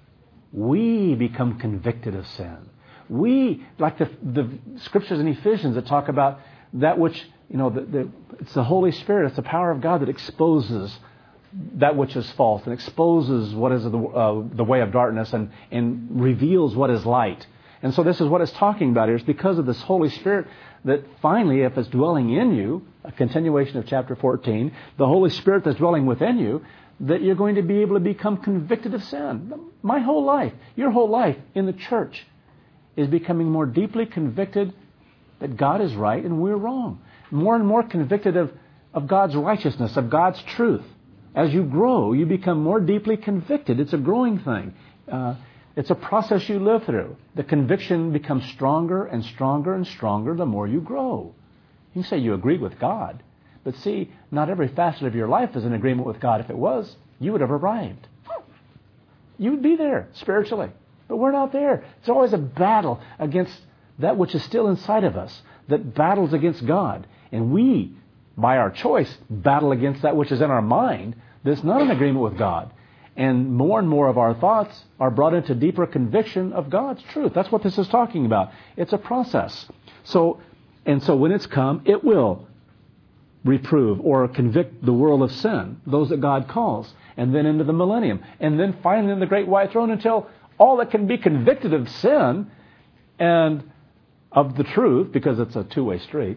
We become convicted of sin. We, like the, the scriptures in Ephesians that talk about that which, you know, the, the, it's the Holy Spirit, it's the power of God that exposes that which is false and exposes what is the, uh, the way of darkness and, and reveals what is light. And so this is what it's talking about here. It's because of this Holy Spirit that finally, if it's dwelling in you, a continuation of chapter fourteen, the Holy Spirit that's dwelling within you, that you're going to be able to become convicted of sin. My whole life, your whole life in the church is becoming more deeply convicted that God is right and we're wrong. More and more convicted of, of God's righteousness, of God's truth. As you grow, you become more deeply convicted. It's a growing thing. Uh, it's a process you live through. The conviction becomes stronger and stronger and stronger the more you grow. You can say you agree with God. But see, not every facet of your life is in agreement with God. If it was, you would have arrived. You would be there spiritually. But we're not there. It's always a battle against that which is still inside of us that battles against God. And we, by our choice, battle against that which is in our mind that's not in agreement with God. And more and more of our thoughts are brought into deeper conviction of God's truth. That's what this is talking about. It's a process. So, and so when it's come, it will reprove or convict the world of sin, those that God calls, and then into the millennium, and then finally in the great white throne until all that can be convicted of sin and of the truth, because it's a two-way street,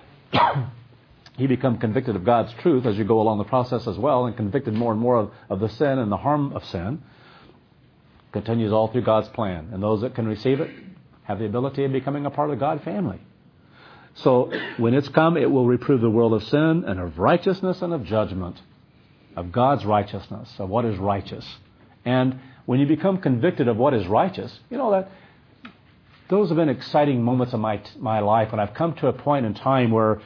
you become convicted of God's truth as you go along the process as well, and convicted more and more of, of the sin and the harm of sin. Continues all through God's plan. And those that can receive it have the ability of becoming a part of the God family. So when it's come, it will reprove the world of sin and of righteousness and of judgment, of God's righteousness, of what is righteous. And when you become convicted of what is righteous, you know that those have been exciting moments of my my life when I've come to a point in time where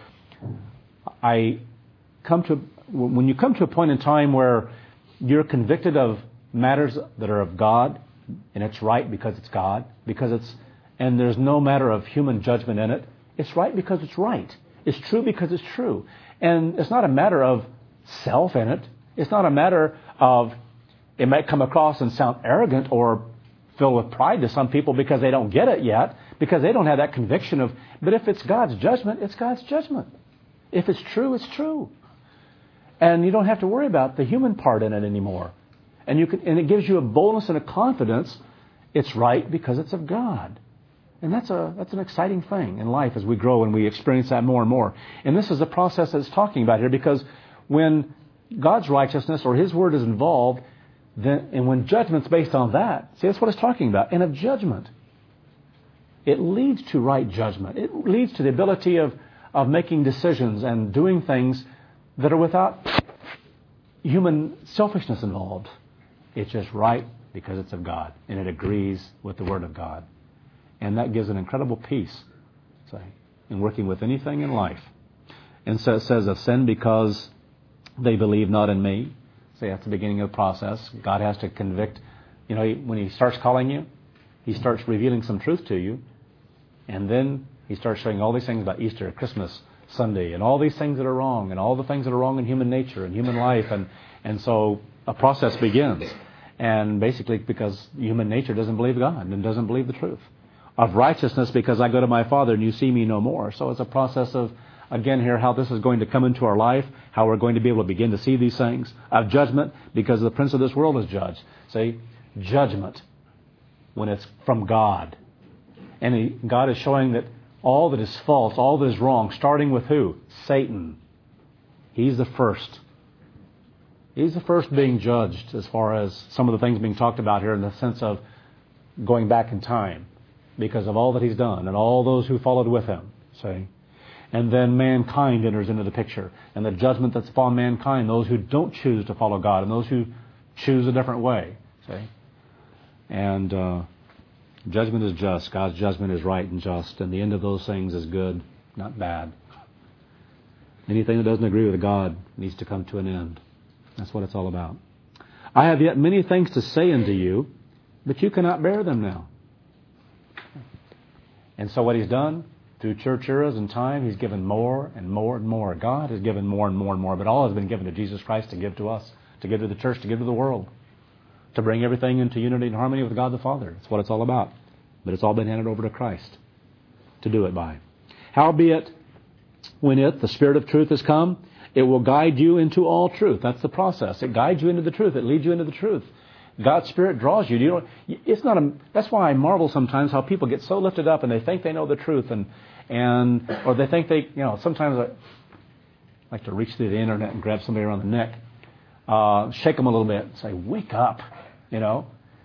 I come to, when you come to a point in time where you're convicted of matters that are of God, and it's right because it's God, because it's, and there's no matter of human judgment in it. It's right because it's right. It's true because it's true. And it's not a matter of self in it. It's not a matter of, it might come across and sound arrogant or filled with pride to some people because they don't get it yet, because they don't have that conviction of, but if it's God's judgment, it's God's judgment. If it's true, it's true. And you don't have to worry about the human part in it anymore. And you can, and it gives you a boldness and a confidence. It's right because it's of God. And that's a that's an exciting thing in life as we grow and we experience that more and more. And this is the process that it's talking about here, because when God's righteousness or His Word is involved, then, and when judgment's based on that, see, that's what it's talking about. And of judgment, it leads to right judgment. It leads to the ability of, of making decisions and doing things that are without human selfishness involved. It's just right because it's of God, and it agrees with the Word of God. And that gives an incredible peace, say, in working with anything in life. And so it says of sin because they believe not in me. See, that's the beginning of the process. God has to convict. You know, when He starts calling you, He starts revealing some truth to you. And then He starts showing all these things about Easter, Christmas, Sunday, and all these things that are wrong, and all the things that are wrong in human nature and human life. And, and so a process begins. And basically because human nature doesn't believe God and doesn't believe the truth. Of righteousness because I go to my Father and you see me no more. So it's a process of, again here, how this is going to come into our life, how we're going to be able to begin to see these things. Of judgment because the prince of this world is judged. See, judgment when it's from God. And he, God is showing that all that is false, all that is wrong, starting with who? Satan. He's the first. He's the first being judged as far as some of the things being talked about here in the sense of going back in time. Because of all that he's done and all those who followed with him, see? And then mankind enters into the picture. And the judgment that's upon mankind, those who don't choose to follow God and those who choose a different way, see? And uh, judgment is just. God's judgment is right and just. And the end of those things is good, not bad. Anything that doesn't agree with God needs to come to an end. That's what it's all about. I have yet many things to say unto you, but you cannot bear them now. And so what He's done through church eras and time, He's given more and more and more. God has given more and more and more, but all has been given to Jesus Christ to give to us, to give to the church, to give to the world. to bring everything into unity and harmony with God the Father. That's what it's all about. But it's all been handed over to Christ to do it by. Howbeit, when it, the Spirit of truth, has come, it will guide you into all truth. That's the process. It guides you into the truth. It leads you into the truth. God's Spirit draws you. You know, it's not a. That's why I marvel sometimes how people get so lifted up and they think they know the truth, and and or they think they, you know, sometimes I like to reach through the internet and grab somebody around the neck, uh, shake them a little bit, and say, "Wake up!" You know,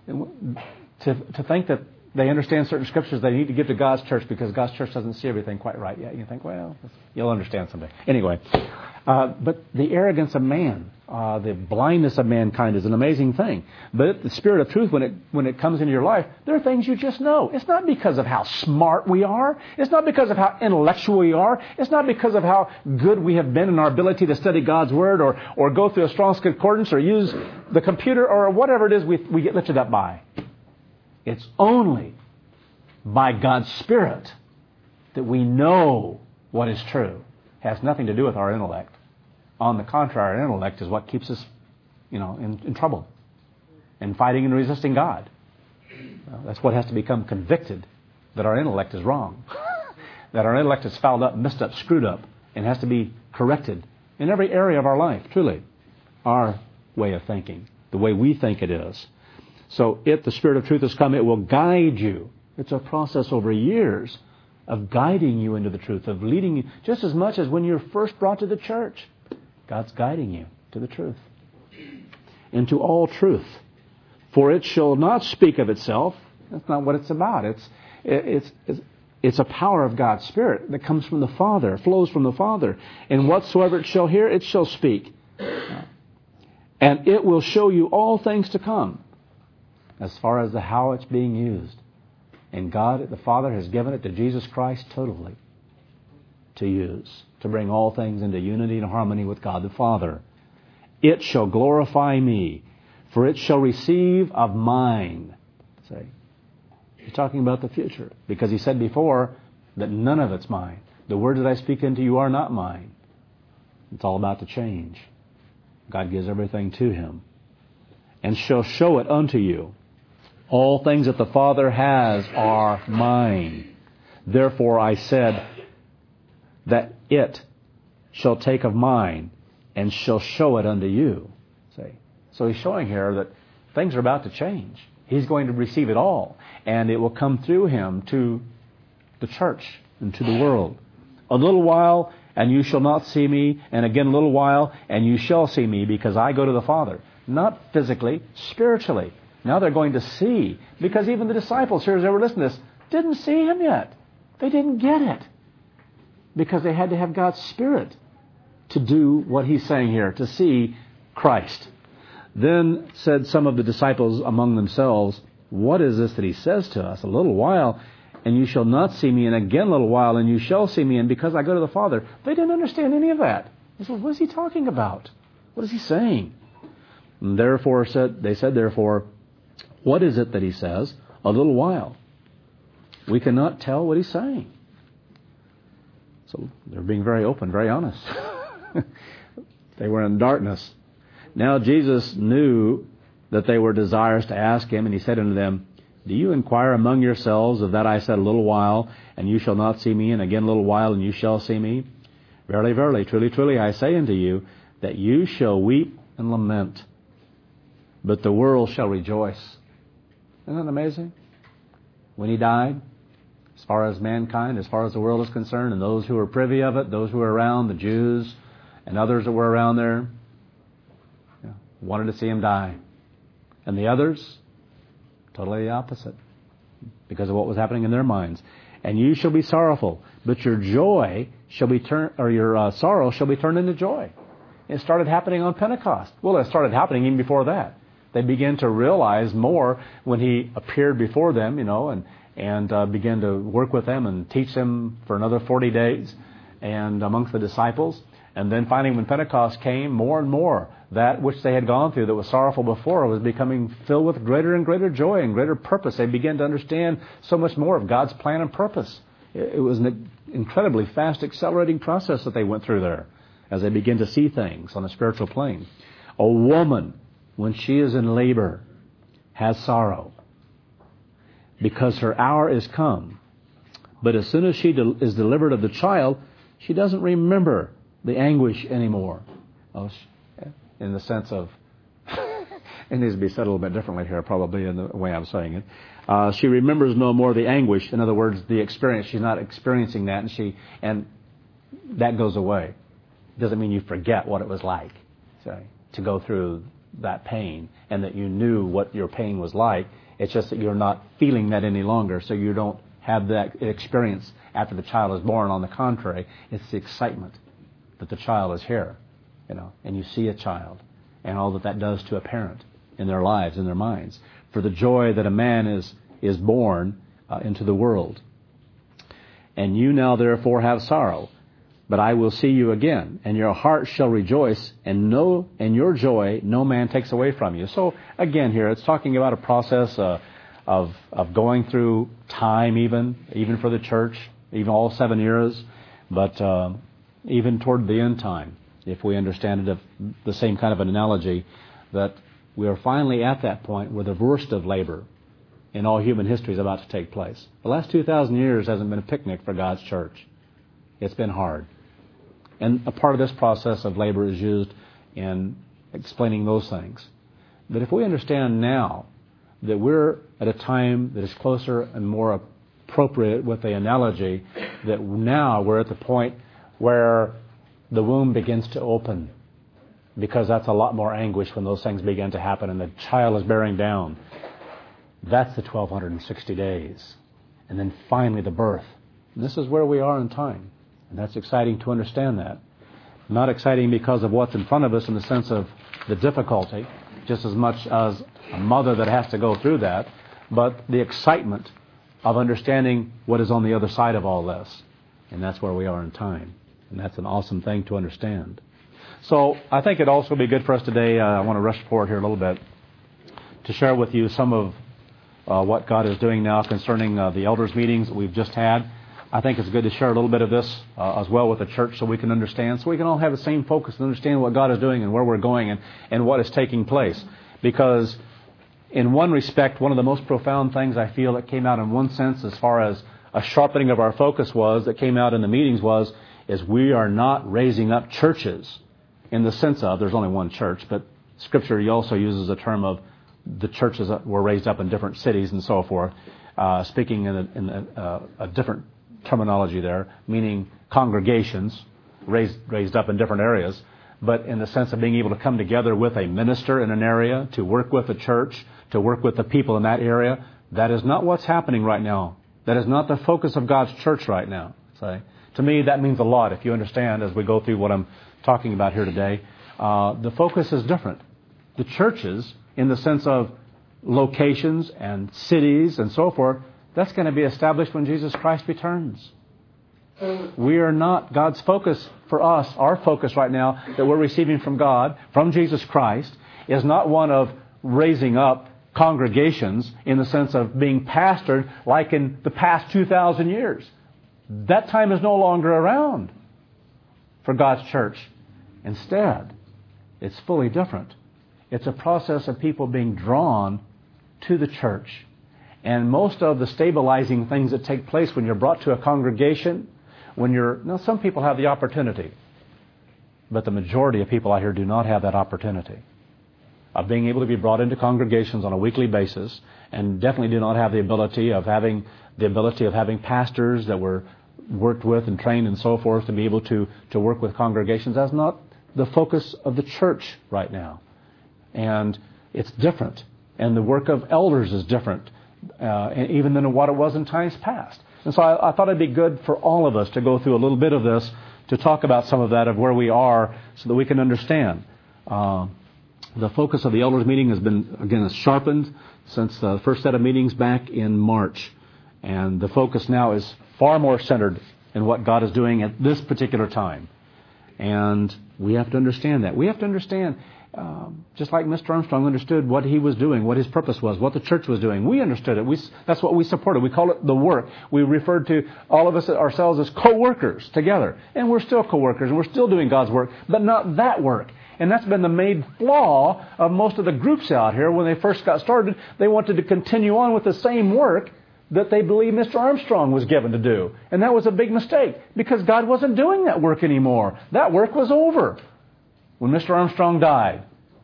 to to think that they understand certain scriptures they need to give to God's church because God's church doesn't see everything quite right yet. You think, well, you'll understand someday. Anyway, uh, but the arrogance of man, uh, the blindness of mankind is an amazing thing. But the Spirit of truth, when it when it comes into your life, there are things you just know. It's not because of how smart we are. It's not because of how intellectual we are. It's not because of how good we have been in our ability to study God's Word or, or go through a Strong's Concordance or use the computer or whatever it is we, we get lifted up by. It's only by God's Spirit that we know what is true. It has nothing to do with our intellect. On the contrary, our intellect is what keeps us, you know, in, in trouble and fighting and resisting God. Well, that's what has to become convicted, that our intellect is wrong, that our intellect is fouled up, messed up, screwed up, and has to be corrected in every area of our life, truly. Our way of thinking, the way we think it is. So it, the Spirit of truth, has come. It will guide you. It's a process over years of guiding you into the truth, of leading you, just as much as when you're first brought to the church. God's guiding you to the truth, into all truth. For it shall not speak of itself. That's not what it's about. It's it's it's, it's a power of God's Spirit that comes from the Father, flows from the Father. And whatsoever it shall hear, it shall speak. And it will show you all things to come, as far as the how it's being used. And God, the Father, has given it to Jesus Christ totally to use, to bring all things into unity and harmony with God the Father. It shall glorify me, for it shall receive of mine. Say, he's talking about the future, because he said before that none of it's mine. The words that I speak unto you are not mine. It's all about the change. God gives everything to him. And shall show it unto you. All things that the Father has are mine. Therefore I said that it shall take of mine and shall show it unto you. See? So he's showing here that things are about to change. He's going to receive it all, and it will come through him to the church and to the world. A little while, and you shall not see me, and again a little while, and you shall see me, because I go to the Father. Not physically, spiritually. Now they're going to see, because even the disciples here, as they were listening to this, didn't see him yet. They didn't get it, because they had to have God's Spirit to do what he's saying here, to see Christ. Then said some of the disciples among themselves, what is this that he says to us? A little while, and you shall not see me, and again a little while, and you shall see me, and because I go to the Father. They didn't understand any of that. They said, what is he talking about? What is he saying? And therefore said they said, therefore, what is it that he says? A little while. We cannot tell what he's saying. So they're being very open, very honest. They were in darkness. Now Jesus knew that they were desirous to ask him, and he said unto them, do you inquire among yourselves of that I said a little while, and you shall not see me, and again a little while, and you shall see me? Verily, verily, truly, truly, I say unto you, that you shall weep and lament, but the world shall rejoice. Isn't that amazing? When he died, as far as mankind, as far as the world is concerned, and those who were privy of it, those who were around, the Jews and others that were around there, you know, wanted to see him die. And the others, totally the opposite, because of what was happening in their minds. And you shall be sorrowful, but your joy shall be turned, or your uh, sorrow shall be turned into joy. It started happening on Pentecost. Well, it started happening even before that. They began to realize more when he appeared before them, you know, and and uh, began to work with them and teach them for another forty days and amongst the disciples. And then finally when Pentecost came, more and more that which they had gone through that was sorrowful before was becoming filled with greater and greater joy and greater purpose. They began to understand so much more of God's plan and purpose. It was an incredibly fast, accelerating process that they went through there as they began to see things on a spiritual plane. A woman, when she is in labor, has sorrow because her hour is come. But as soon as she de- is delivered of the child, she doesn't remember the anguish anymore. Oh, in the sense of, it needs to be said a little bit differently here, probably in the way I'm saying it. Uh, she remembers no more the anguish. In other words, the experience. She's not experiencing that, and she and that goes away. Doesn't mean you forget what it was like, sorry, to go through that pain, and that you knew what your pain was like. It's just that you're not feeling that any longer, so you don't have that experience after the child is born. On the contrary, it's the excitement that the child is here, you know, and you see a child, and all that that does to a parent in their lives, in their minds, for the joy that a man is is born uh, into the world. And you now therefore have sorrow, but I will see you again, and your heart shall rejoice, and no, and your joy no man takes away from you. So again, here it's talking about a process uh, of of going through time, even even for the church, even all seven eras, but uh, even toward the end time, if we understand it, of the same kind of an analogy, that we are finally at that point where the worst of labor in all human history is about to take place. The last two thousand years hasn't been a picnic for God's church. It's been hard. And a part of this process of labor is used in explaining those things. But if we understand now that we're at a time that is closer and more appropriate with the analogy, that now we're at the point where the womb begins to open, because that's a lot more anguish when those things begin to happen and the child is bearing down. That's the twelve sixty days. And then finally the birth. And this is where we are in time. And that's exciting to understand that. Not exciting because of what's in front of us in the sense of the difficulty, just as much as a mother that has to go through that, but the excitement of understanding what is on the other side of all this. And that's where we are in time. And that's an awesome thing to understand. So I think it'd also be good for us today, uh, I want to rush forward here a little bit, to share with you some of uh, what God is doing now concerning uh, the elders' meetings that we've just had. I think it's good to share a little bit of this uh, as well with the church so we can understand, so we can all have the same focus and understand what God is doing and where we're going and, and what is taking place. Because in one respect, one of the most profound things I feel that came out in one sense as far as a sharpening of our focus was, that came out in the meetings was, is we are not raising up churches in the sense of, there's only one church, but Scripture also uses the term of the churches that were raised up in different cities and so forth, uh, speaking in, a, in a, uh, a different terminology there, meaning congregations raised raised up in different areas, but in the sense of being able to come together with a minister in an area, to work with the church, to work with the people in that area. That is not what's happening right now. That is not the focus of God's church right now. So, to me, that means a lot if you understand as we go through what I'm talking about here today. Uh, the focus is different. The churches, in the sense of locations and cities and so forth, that's going to be established when Jesus Christ returns. We are not, God's focus for us, our focus right now that we're receiving from God, from Jesus Christ, is not one of raising up congregations in the sense of being pastored like in the past two thousand years. That time is no longer around for God's church. Instead, it's fully different. It's a process of people being drawn to the church. And most of the stabilizing things that take place when you're brought to a congregation, when you're, now some people have the opportunity, but the majority of people out here do not have that opportunity of being able to be brought into congregations on a weekly basis, and definitely do not have the ability of having the ability of having pastors that were worked with and trained and so forth to be able to, to work with congregations. That's not the focus of the church right now. And it's different. And the work of elders is different. Uh, even than what it was in times past. And so I, I thought it'd be good for all of us to go through a little bit of this, to talk about some of that, of where we are, so that we can understand. Uh, the focus of the elders meeting has been, again, sharpened since the first set of meetings back in March. And the focus now is far more centered in what God is doing at this particular time. And we have to understand that. We have to understand, um, just like Mister Armstrong understood what he was doing, what his purpose was, what the church was doing. We understood it. We, that's what we supported. We call it the work. We referred to all of us ourselves as co-workers together. And we're still co-workers, and we're still doing God's work, but not that work. And that's been the main flaw of most of the groups out here. When they first got started, they wanted to continue on with the same work that they believed Mister Armstrong was given to do. And that was a big mistake, because God wasn't doing that work anymore. That work was over when Mister Armstrong died.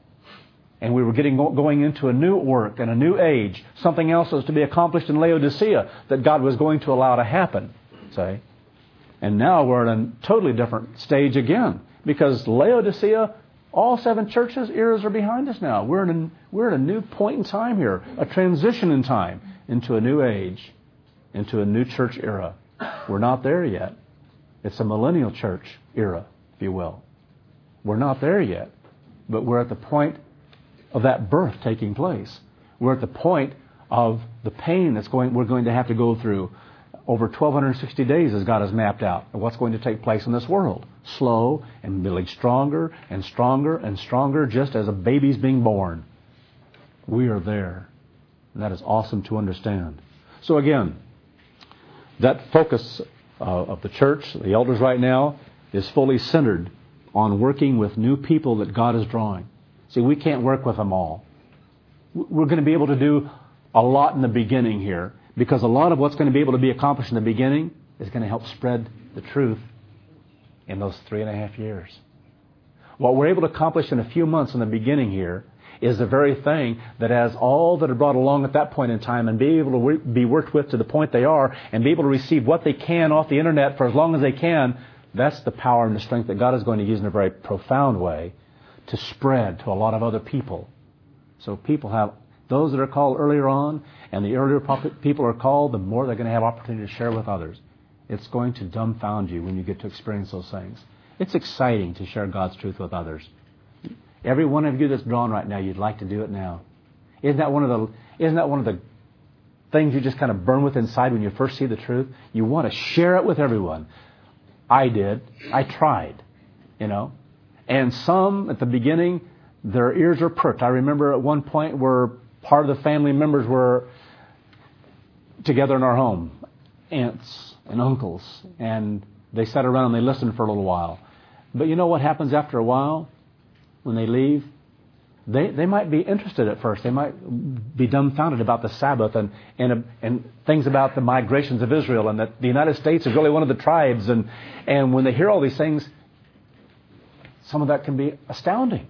And we were getting going into a new work and a new age. Something else was to be accomplished in Laodicea that God was going to allow to happen. See? And now we're at a totally different stage again. Because Laodicea, all seven churches, eras are behind us now. We're in a, we're at a new point in time here. A transition in time into a new age. Into a new church era. We're not there yet. It's a millennial church era, if you will. We're not there yet. But we're at the point of that birth taking place. We're at the point of the pain that's going we're going to have to go through over twelve sixty days, as God has mapped out, of what's going to take place in this world. Slow and building stronger and stronger and stronger, just as a baby's being born. We are there. And that is awesome to understand. So again, that focus uh, of the church, the elders right now, is fully centered on working with new people that God is drawing. See, we can't work with them all. We're going to be able to do a lot in the beginning here, because a lot of what's going to be able to be accomplished in the beginning is going to help spread the truth in those three and a half years. What we're able to accomplish in a few months in the beginning here is the very thing that, as all that are brought along at that point in time and be able to be worked with to the point they are and be able to receive what they can off the internet for as long as they can, that's the power and the strength that God is going to use in a very profound way to spread to a lot of other people. So people have, those that are called earlier on, and the earlier people are called, the more they're going to have opportunity to share with others. It's going to dumbfound you when you get to experience those things. It's exciting to share God's truth with others. Every one of you that's drawn right now, you'd like to do it now. Isn't that one of the, isn't that one of the things you just kind of burn with inside when you first see the truth? You want to share it with everyone. I did. I tried, you know. And some, at the beginning, their ears are perked. I remember at one point where part of the family members were together in our home, aunts and uncles, and they sat around and they listened for a little while. But you know what happens after a while? When they leave, they they might be interested at first. They might be dumbfounded about the Sabbath and and and things about the migrations of Israel, and that the United States is really one of the tribes. And and when they hear all these things, some of that can be astounding.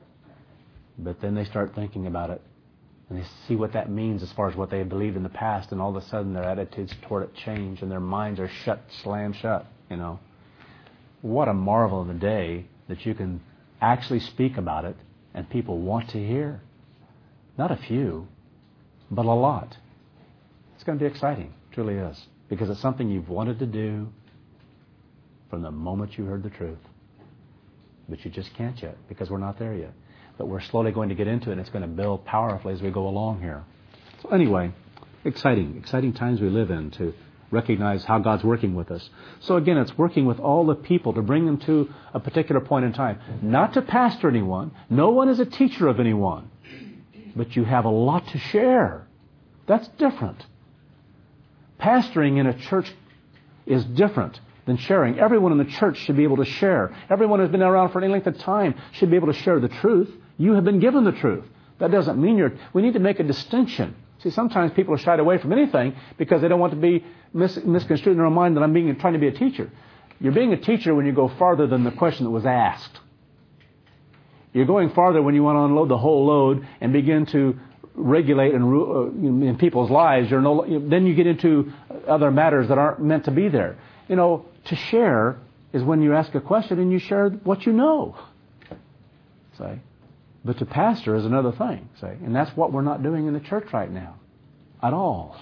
But then they start thinking about it, and they see what that means as far as what they believed in the past, and all of a sudden their attitudes toward it change, and their minds are shut, slammed shut, you know. What a marvel of the day that you can actually speak about it, and people want to hear. Not a few, but a lot. It's going to be exciting, it truly is, because it's something you've wanted to do from the moment you heard the truth. But you just can't yet, because we're not there yet. But we're slowly going to get into it, and it's going to build powerfully as we go along here. So anyway, exciting, exciting times we live in to recognize how God's working with us. So again, it's working with all the people to bring them to a particular point in time. Not to pastor anyone. No one is a teacher of anyone. But you have a lot to share. That's different. Pastoring in a church is different than sharing. Everyone in the church should be able to share. Everyone who's been around for any length of time should be able to share the truth. You have been given the truth. That doesn't mean you're... We need to make a distinction. See, sometimes people are shied away from anything because they don't want to be mis- misconstrued in their own mind that I'm being trying to be a teacher. You're being a teacher when you go farther than the question that was asked. You're going farther when you want to unload the whole load and begin to regulate and uh, in people's lives. You're no, then you get into other matters that aren't meant to be there. You know, to share is when you ask a question and you share what you know. Say. But to pastor is another thing, say. And that's what we're not doing in the church right now. At all.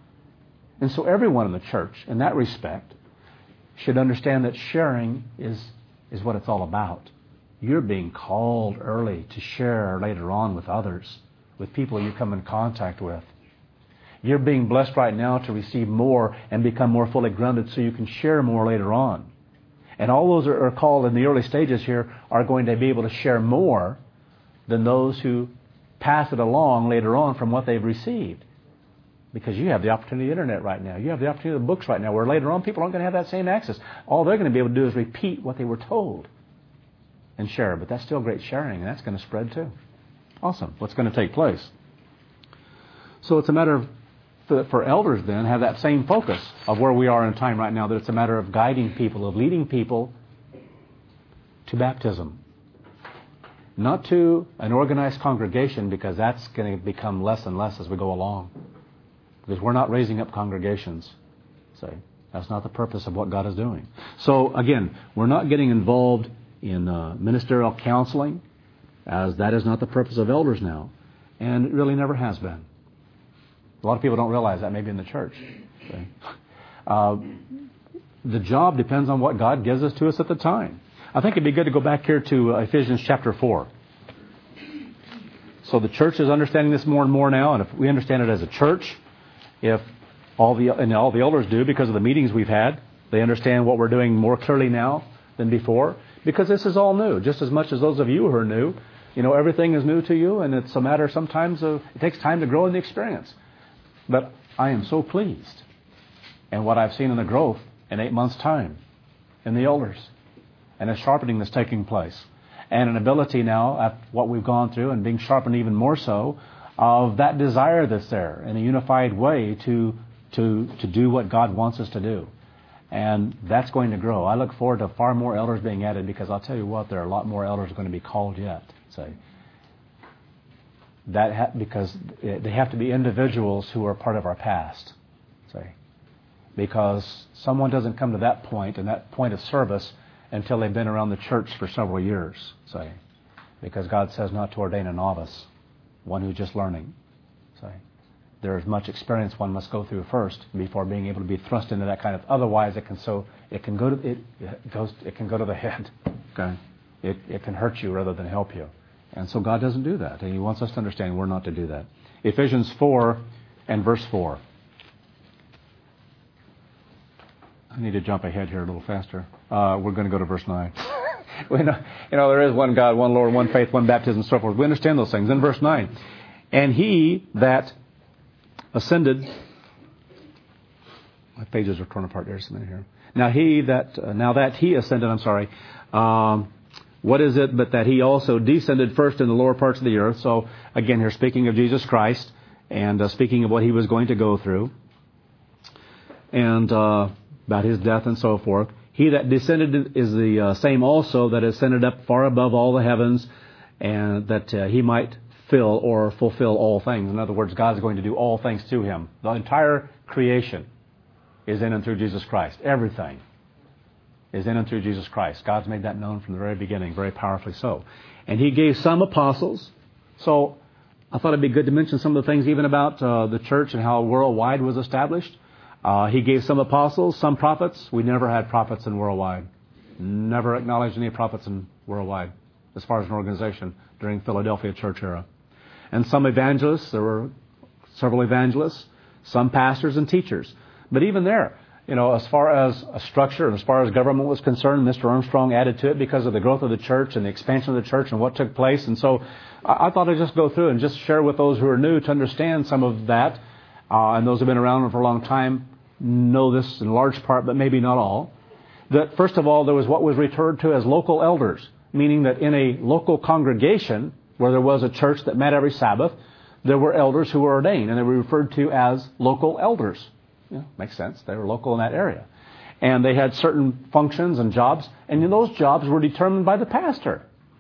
And so everyone in the church, in that respect, should understand that sharing is, is what it's all about. You're being called early to share later on with others, with people you come in contact with. You're being blessed right now to receive more and become more fully grounded so you can share more later on. And all those are called in the early stages here are going to be able to share more than those who pass it along later on from what they've received. Because you have the opportunity of the internet right now. You have the opportunity of the books right now, where later on people aren't going to have that same access. All they're going to be able to do is repeat what they were told. and share. But that's still great sharing, and that's going to spread too. Awesome. What's going to take place? So it's a matter of, for, for elders then, have that same focus of where we are in time right now, that it's a matter of guiding people, of leading people to baptism. Not to an organized congregation, because that's going to become less and less as we go along. Because we're not raising up congregations. See, that's not the purpose of what God is doing. So again, we're not getting involved in uh, ministerial counseling, as that is not the purpose of elders now. And it really never has been. A lot of people don't realize that, maybe in the church. See? Uh, the job depends on what God gives us to us at the time. I think it'd be good to go back here to uh, Ephesians chapter four. So the church is understanding this more and more now, and if we understand it as a church, if all the and all the elders do because of the meetings we've had, they understand what we're doing more clearly now than before, because this is all new. Just as much as those of you who are new, you know, everything is new to you, and it's a matter sometimes of, it takes time to grow in the experience. But I am so pleased in what I've seen in the growth in eight months' time in the elders, and a sharpening that's taking place, and an ability now, at what we've gone through, and being sharpened even more so, of that desire that's there in a unified way to to to do what God wants us to do. And that's going to grow. I look forward to far more elders being added, because I'll tell you what, there are a lot more elders going to be called yet. So that ha- because they have to be individuals who are part of our past. Say, because someone doesn't come to that point and that point of service until they've been around the church for several years. Say, because God says not to ordain a novice, one who's just learning. Say, there is much experience one must go through first before being able to be thrust into that kind of. Otherwise, it can so it can go to it, it goes it can go to the head. Okay, it it can hurt you rather than help you, and so God doesn't do that, and He wants us to understand we're not to do that. Ephesians four and verse four. I need to jump ahead here a little faster. Uh, we're going to go to verse nine. we know, you know, there is one God, one Lord, one faith, one baptism, and so forth. We understand those things. In verse nine, and He that ascended. My pages are torn apart. There's a minute here. Now he that uh, now that He ascended. I'm sorry. Um, what is it? But that He also descended first in the lower parts of the earth. So again, here speaking of Jesus Christ and uh, speaking of what He was going to go through, and uh, about His death and so forth. He that descended is the uh, same also that ascended up far above all the heavens, and that uh, He might fill or fulfill all things. In other words, God is going to do all things through Him. The entire creation is in and through Jesus Christ. Everything is in and through Jesus Christ. God's made that known from the very beginning, very powerfully so. And He gave some apostles. So I thought it'd be good to mention some of the things even about uh, the church and how worldwide was established. Uh, he gave some apostles, some prophets. We never had prophets in worldwide. Never acknowledged any prophets in worldwide as far as an organization during Philadelphia church era. And some evangelists. There were several evangelists, some pastors and teachers. But even there, you know, as far as a structure and as far as government was concerned, Mister Armstrong added to it because of the growth of the church and the expansion of the church and what took place. And so I, I thought I'd just go through and just share with those who are new to understand some of that. Uh, and those who have been around for a long time know this in large part, but maybe not all. That first of all, there was what was referred to as local elders, meaning that in a local congregation where there was a church that met every Sabbath, there were elders who were ordained, and they were referred to as local elders. Yeah, makes sense. They were local in that area. And they had certain functions and jobs, and those jobs were determined by the pastor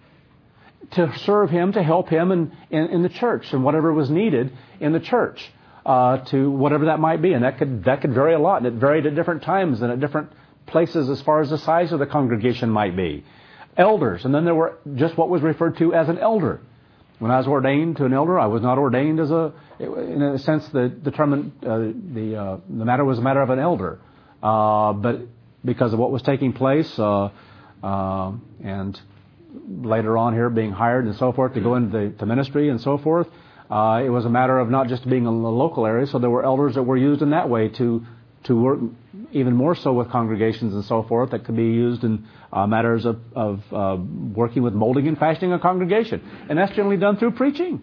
to serve him, to help him in, in, in the church and whatever was needed in the church, uh, to whatever that might be. And that could that could vary a lot, and it varied at different times and at different places as far as the size of the congregation might be. Elders, and then there were just what was referred to as an elder. When I was ordained to an elder, I was not ordained as a, in a sense, the determined uh, the uh, the matter was a matter of an elder, uh, but because of what was taking place, uh, uh, and later on here being hired and so forth to go into the to ministry and so forth, uh, it was a matter of not just being in the local area. So there were elders that were used in that way to to work even more so with congregations and so forth, that could be used in uh, matters of, of uh, working with molding and fashioning a congregation. And that's generally done through preaching.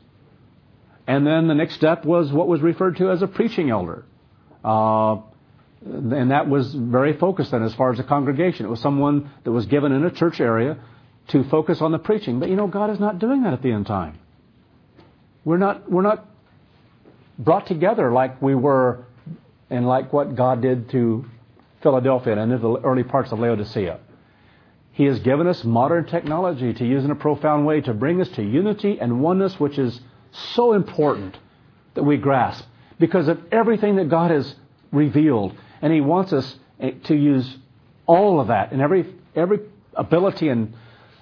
And then the next step was what was referred to as a preaching elder. Uh, and that was very focused then as far as a congregation. It was someone that was given in a church area to focus on the preaching. But you know, God is not doing that at the end time. We're not, we're not brought together like we were and like what God did to Philadelphia and into the early parts of Laodicea. He has given us modern technology to use in a profound way to bring us to unity and oneness, which is so important that we grasp because of everything that God has revealed. And He wants us to use all of that and every every ability and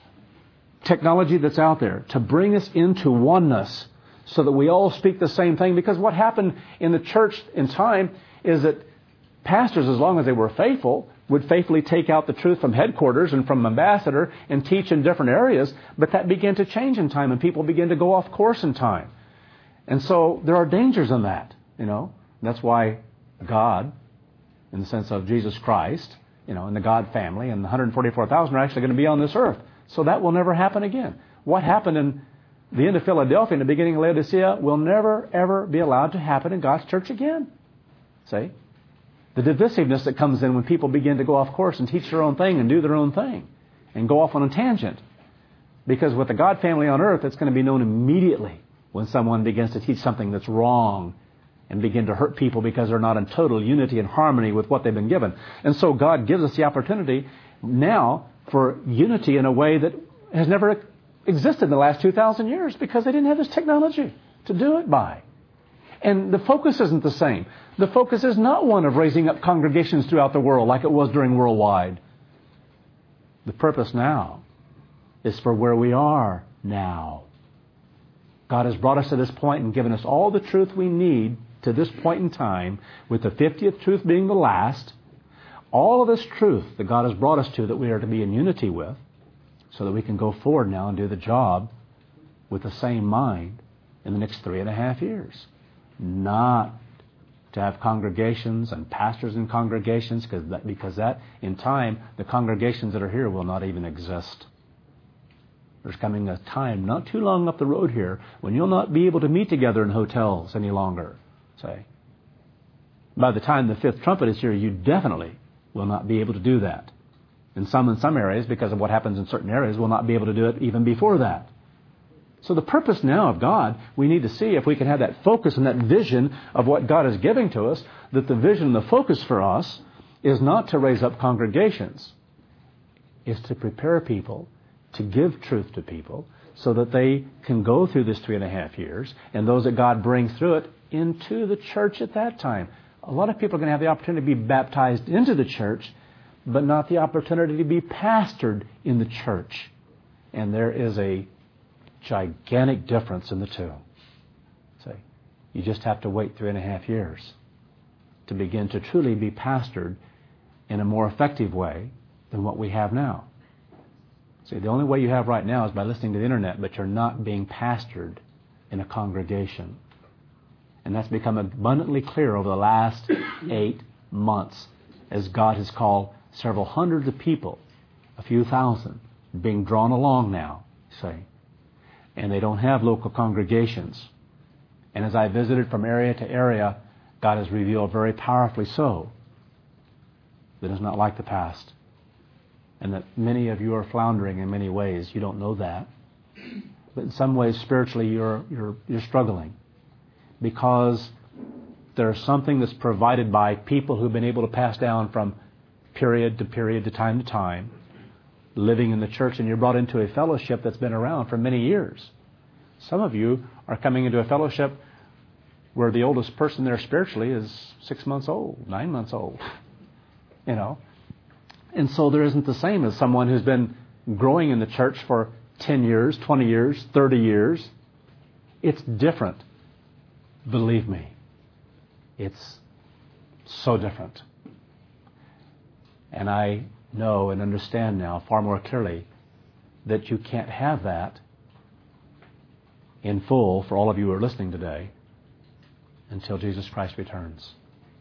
technology that's out there to bring us into oneness so that we all speak the same thing. Because what happened in the church in time is that pastors, as long as they were faithful, would faithfully take out the truth from headquarters and from ambassador and teach in different areas. But that began to change in time and people began to go off course in time. And so there are dangers in that, you know. That's why God, in the sense of Jesus Christ, you know, and the God family and the one hundred forty-four thousand are actually going to be on this earth. So that will never happen again. What happened in the end of Philadelphia and the beginning of Laodicea will never, ever be allowed to happen in God's church again. See? The divisiveness that comes in when people begin to go off course and teach their own thing and do their own thing and go off on a tangent. Because with the God family on earth, it's going to be known immediately when someone begins to teach something that's wrong and begin to hurt people because they're not in total unity and harmony with what they've been given. And so God gives us the opportunity now for unity in a way that has never existed in the last two thousand years because they didn't have this technology to do it by. And the focus isn't the same. The focus is not one of raising up congregations throughout the world like it was during worldwide. The purpose now is for where we are now. God has brought us to this point and given us all the truth we need to this point in time, with the fiftieth truth being the last. All of this truth that God has brought us to that we are to be in unity with, so that we can go forward now and do the job with the same mind in the next three and a half years. Not to have congregations and pastors in congregations, because that, because that, in time, the congregations that are here will not even exist. There's coming a time not too long up the road here when you'll not be able to meet together in hotels any longer, say. By the time the fifth trumpet is here, you definitely will not be able to do that. And some in some areas, because of what happens in certain areas, will not be able to do it even before that. So the purpose now of God, we need to see if we can have that focus and that vision of what God is giving to us, that the vision and the focus for us is not to raise up congregations. It's to prepare people, to give truth to people, so that they can go through this three and a half years, and those that God brings through it into the church at that time. A lot of people are going to have the opportunity to be baptized into the church, but not the opportunity to be pastored in the church. And there is a gigantic difference in the two. See, you just have to wait three and a half years to begin to truly be pastored in a more effective way than what we have now. See, the only way you have right now is by listening to the internet, but you're not being pastored in a congregation. And that's become abundantly clear over the last eight months as God has called several hundreds of people, a few thousand, being drawn along now, see. And they don't have local congregations. And as I visited from area to area, God has revealed very powerfully so that it's not like the past. And that many of you are floundering in many ways. You don't know that. But in some ways, spiritually, you're, you're, you're struggling. Because there's something that's provided by people who've been able to pass down from period to period to time to time, living in the church, and you're brought into a fellowship that's been around for many years. Some of you are coming into a fellowship where the oldest person there spiritually is six months old, nine months old, you know. And so there isn't the same as someone who's been growing in the church for ten years, twenty years, thirty years. It's different. Believe me. It's so different. And I know and understand now far more clearly that you can't have that in full for all of you who are listening today until Jesus Christ returns.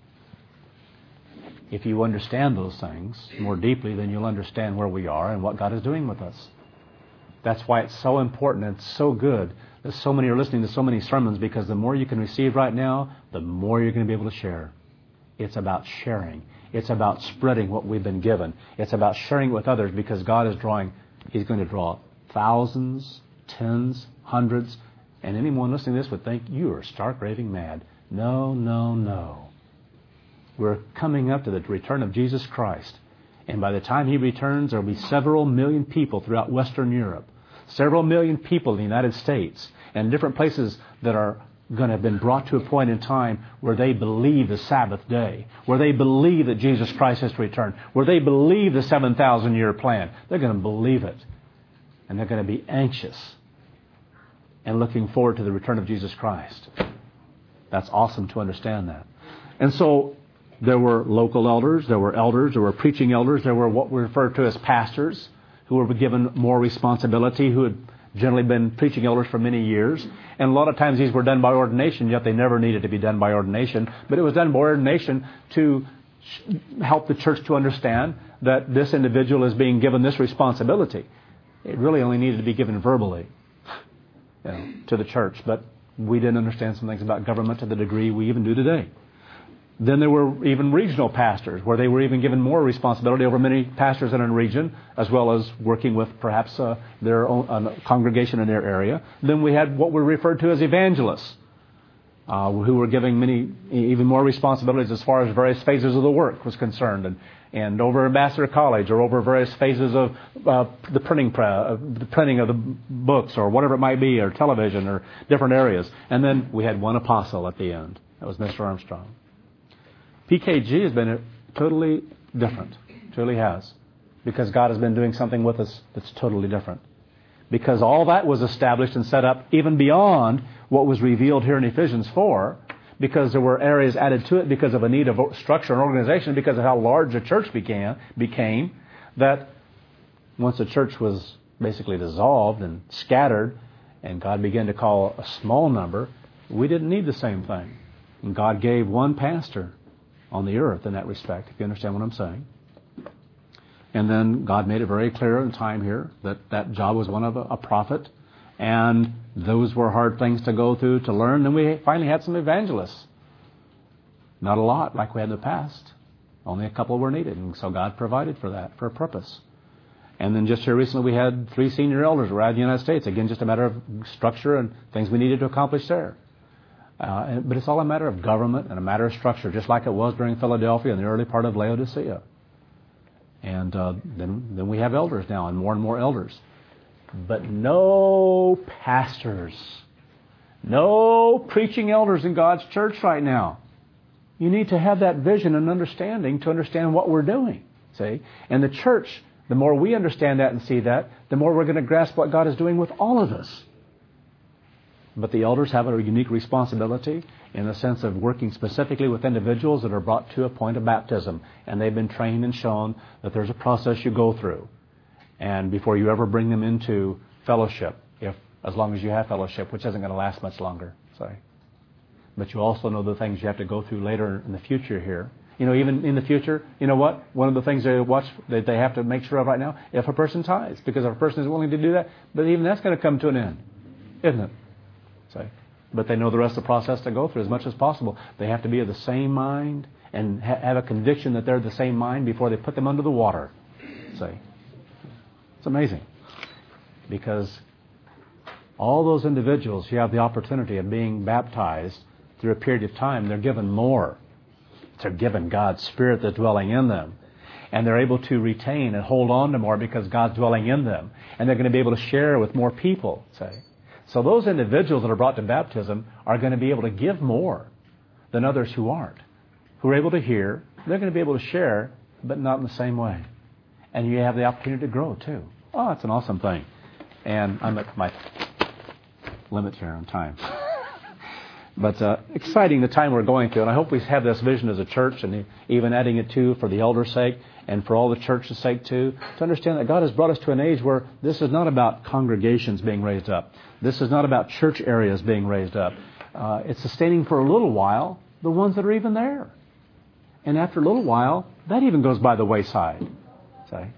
If you understand those things more deeply, then you'll understand where we are and what God is doing with us. That's why it's so important and it's so good that so many are listening to so many sermons, because the more you can receive right now, the more you're going to be able to share. It's about sharing. It's about spreading what we've been given. It's about sharing it with others, because God is drawing He's going to draw thousands, tens, hundreds, and anyone listening to this would think you are stark raving mad. No, no, no. We're coming up to the return of Jesus Christ. And by the time He returns, there will be several million people throughout Western Europe, several million people in the United States, and different places that are going to have been brought to a point in time where they believe the Sabbath day, where they believe that Jesus Christ has returned, where they believe the seven thousand year plan. They're going to believe it. And they're going to be anxious and looking forward to the return of Jesus Christ. That's awesome to understand that. And so there were local elders, there were elders, there were preaching elders, there were what we refer to as pastors who were given more responsibility, who had generally been preaching elders for many years. And a lot of times these were done by ordination, yet they never needed to be done by ordination. But it was done by ordination to help the church to understand that this individual is being given this responsibility. It really only needed to be given verbally, you know, to the church. But we didn't understand some things about government to the degree we even do today. Then there were even regional pastors, where they were even given more responsibility over many pastors in a region, as well as working with perhaps uh, their own uh, congregation in their area. Then we had what were referred to as evangelists, uh, who were giving many even more responsibilities as far as various phases of the work was concerned, and and over Ambassador College, or over various phases of uh, the printing, pre- uh, the printing of the books, or whatever it might be, or television, or different areas. And then we had one apostle at the end. That was Mister Armstrong. P K G has been totally different. Truly has. Because God has been doing something with us that's totally different. Because all that was established and set up even beyond what was revealed here in Ephesians four, because there were areas added to it because of a need of structure and organization, because of how large the church began, became, that once the church was basically dissolved and scattered, and God began to call a small number, we didn't need the same thing. And God gave one pastor on the earth in that respect, if you understand what I'm saying. And then God made it very clear in time here that that job was one of a, a prophet, and those were hard things to go through to learn. Then we finally had some evangelists. Not a lot like we had in the past. Only a couple were needed, and so God provided for that, for a purpose. And then just here recently we had three senior elders around the United States. Again, just a matter of structure and things we needed to accomplish there. Uh, and, but it's all a matter of government and a matter of structure, just like it was during Philadelphia and the early part of Laodicea. And uh, then, then we have elders now, and more and more elders. But no pastors. No preaching elders in God's church right now. You need to have that vision and understanding to understand what we're doing. See? And the church, the more we understand that and see that, the more we're going to grasp what God is doing with all of us. But the elders have a unique responsibility in the sense of working specifically with individuals that are brought to a point of baptism. And they've been trained and shown that there's a process you go through. And before you ever bring them into fellowship, if as long as you have fellowship, which isn't going to last much longer. Sorry. But you also know the things you have to go through later in the future here. You know, even in the future, you know what? One of the things they watch that they have to make sure of right now, if a person tithes, because if a person is willing to do that, but even that's going to come to an end, isn't it? Say, but they know the rest of the process to go through as much as possible. They have to be of the same mind and ha- have a conviction that they're the same mind before they put them under the water. Say, it's amazing, because all those individuals who have the opportunity of being baptized through a period of time, they're given more. They're given God's Spirit that's dwelling in them. And they're able to retain and hold on to more because God's dwelling in them. And they're going to be able to share with more people, say. So those individuals that are brought to baptism are going to be able to give more than others who aren't. Who are able to hear, they're going to be able to share, but not in the same way. And you have the opportunity to grow too. Oh, it's an awesome thing. And I'm at my limit here on time. But uh, exciting the time we're going through. And I hope we have this vision as a church, and even adding it too for the elders' sake and for all the church's sake too, to understand that God has brought us to an age where this is not about congregations being raised up. This is not about church areas being raised up. Uh, it's sustaining for a little while the ones that are even there. And after a little while, that even goes by the wayside. Say.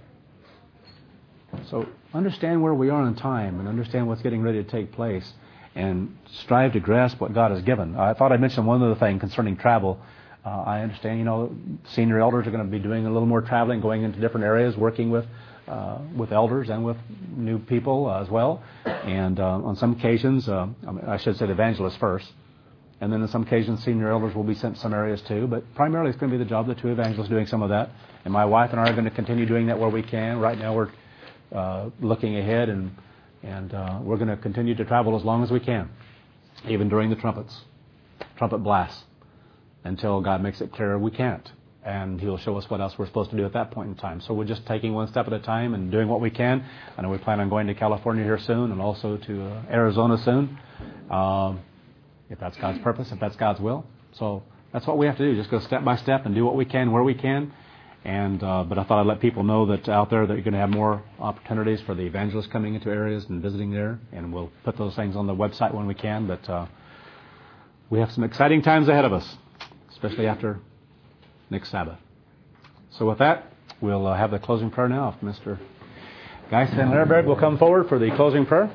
So understand where we are in time and understand what's getting ready to take place. And strive to grasp what God has given. I thought I'd mention one other thing concerning travel. Uh, I understand, you know, senior elders are going to be doing a little more traveling, going into different areas, working with uh, with elders and with new people uh, as well. And uh, on some occasions, uh, I, mean, I should say the evangelists first. And then on some occasions, senior elders will be sent to some areas too. But primarily, it's going to be the job of the two evangelists doing some of that. And my wife and I are going to continue doing that where we can. Right now, we're uh, looking ahead, and and uh, we're going to continue to travel as long as we can, even during the trumpets, trumpet blasts, until God makes it clear we can't. And He'll show us what else we're supposed to do at that point in time. So we're just taking one step at a time and doing what we can. I know we plan on going to California here soon, and also to uh, Arizona soon. Um, If that's God's purpose, if that's God's will. So that's what we have to do, just go step by step and do what we can where we can. And uh, But I thought I'd let people know that out there that you're going to have more opportunities for the evangelists coming into areas and visiting there. And we'll put those things on the website when we can. But uh, we have some exciting times ahead of us, especially after next Sabbath. So with that, we'll uh, have the closing prayer now. If Mister Guy Stanlerberg will come forward for the closing prayer.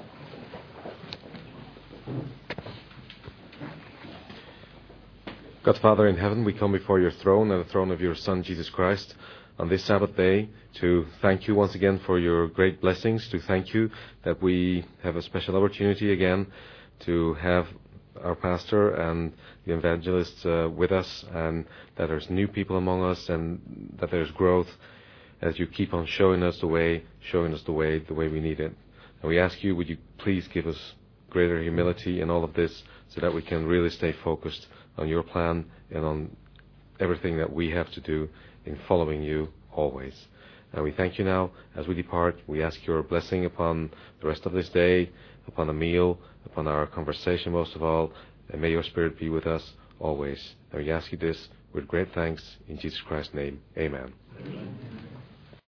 God, Father in heaven, we come before your throne and the throne of your Son, Jesus Christ, on this Sabbath day to thank you once again for your great blessings, to thank you that we have a special opportunity again to have our pastor and the evangelists uh, with us, and that there's new people among us, and that there's growth as you keep on showing us the way, showing us the way, the way we need it. And we ask you, would you please give us greater humility in all of this so that we can really stay focused on your plan and on everything that we have to do in following you always. And we thank you now as we depart. We ask your blessing upon the rest of this day, upon the meal, upon our conversation most of all, and may your Spirit be with us always. And we ask you this with great thanks in Jesus Christ's name. Amen. Amen.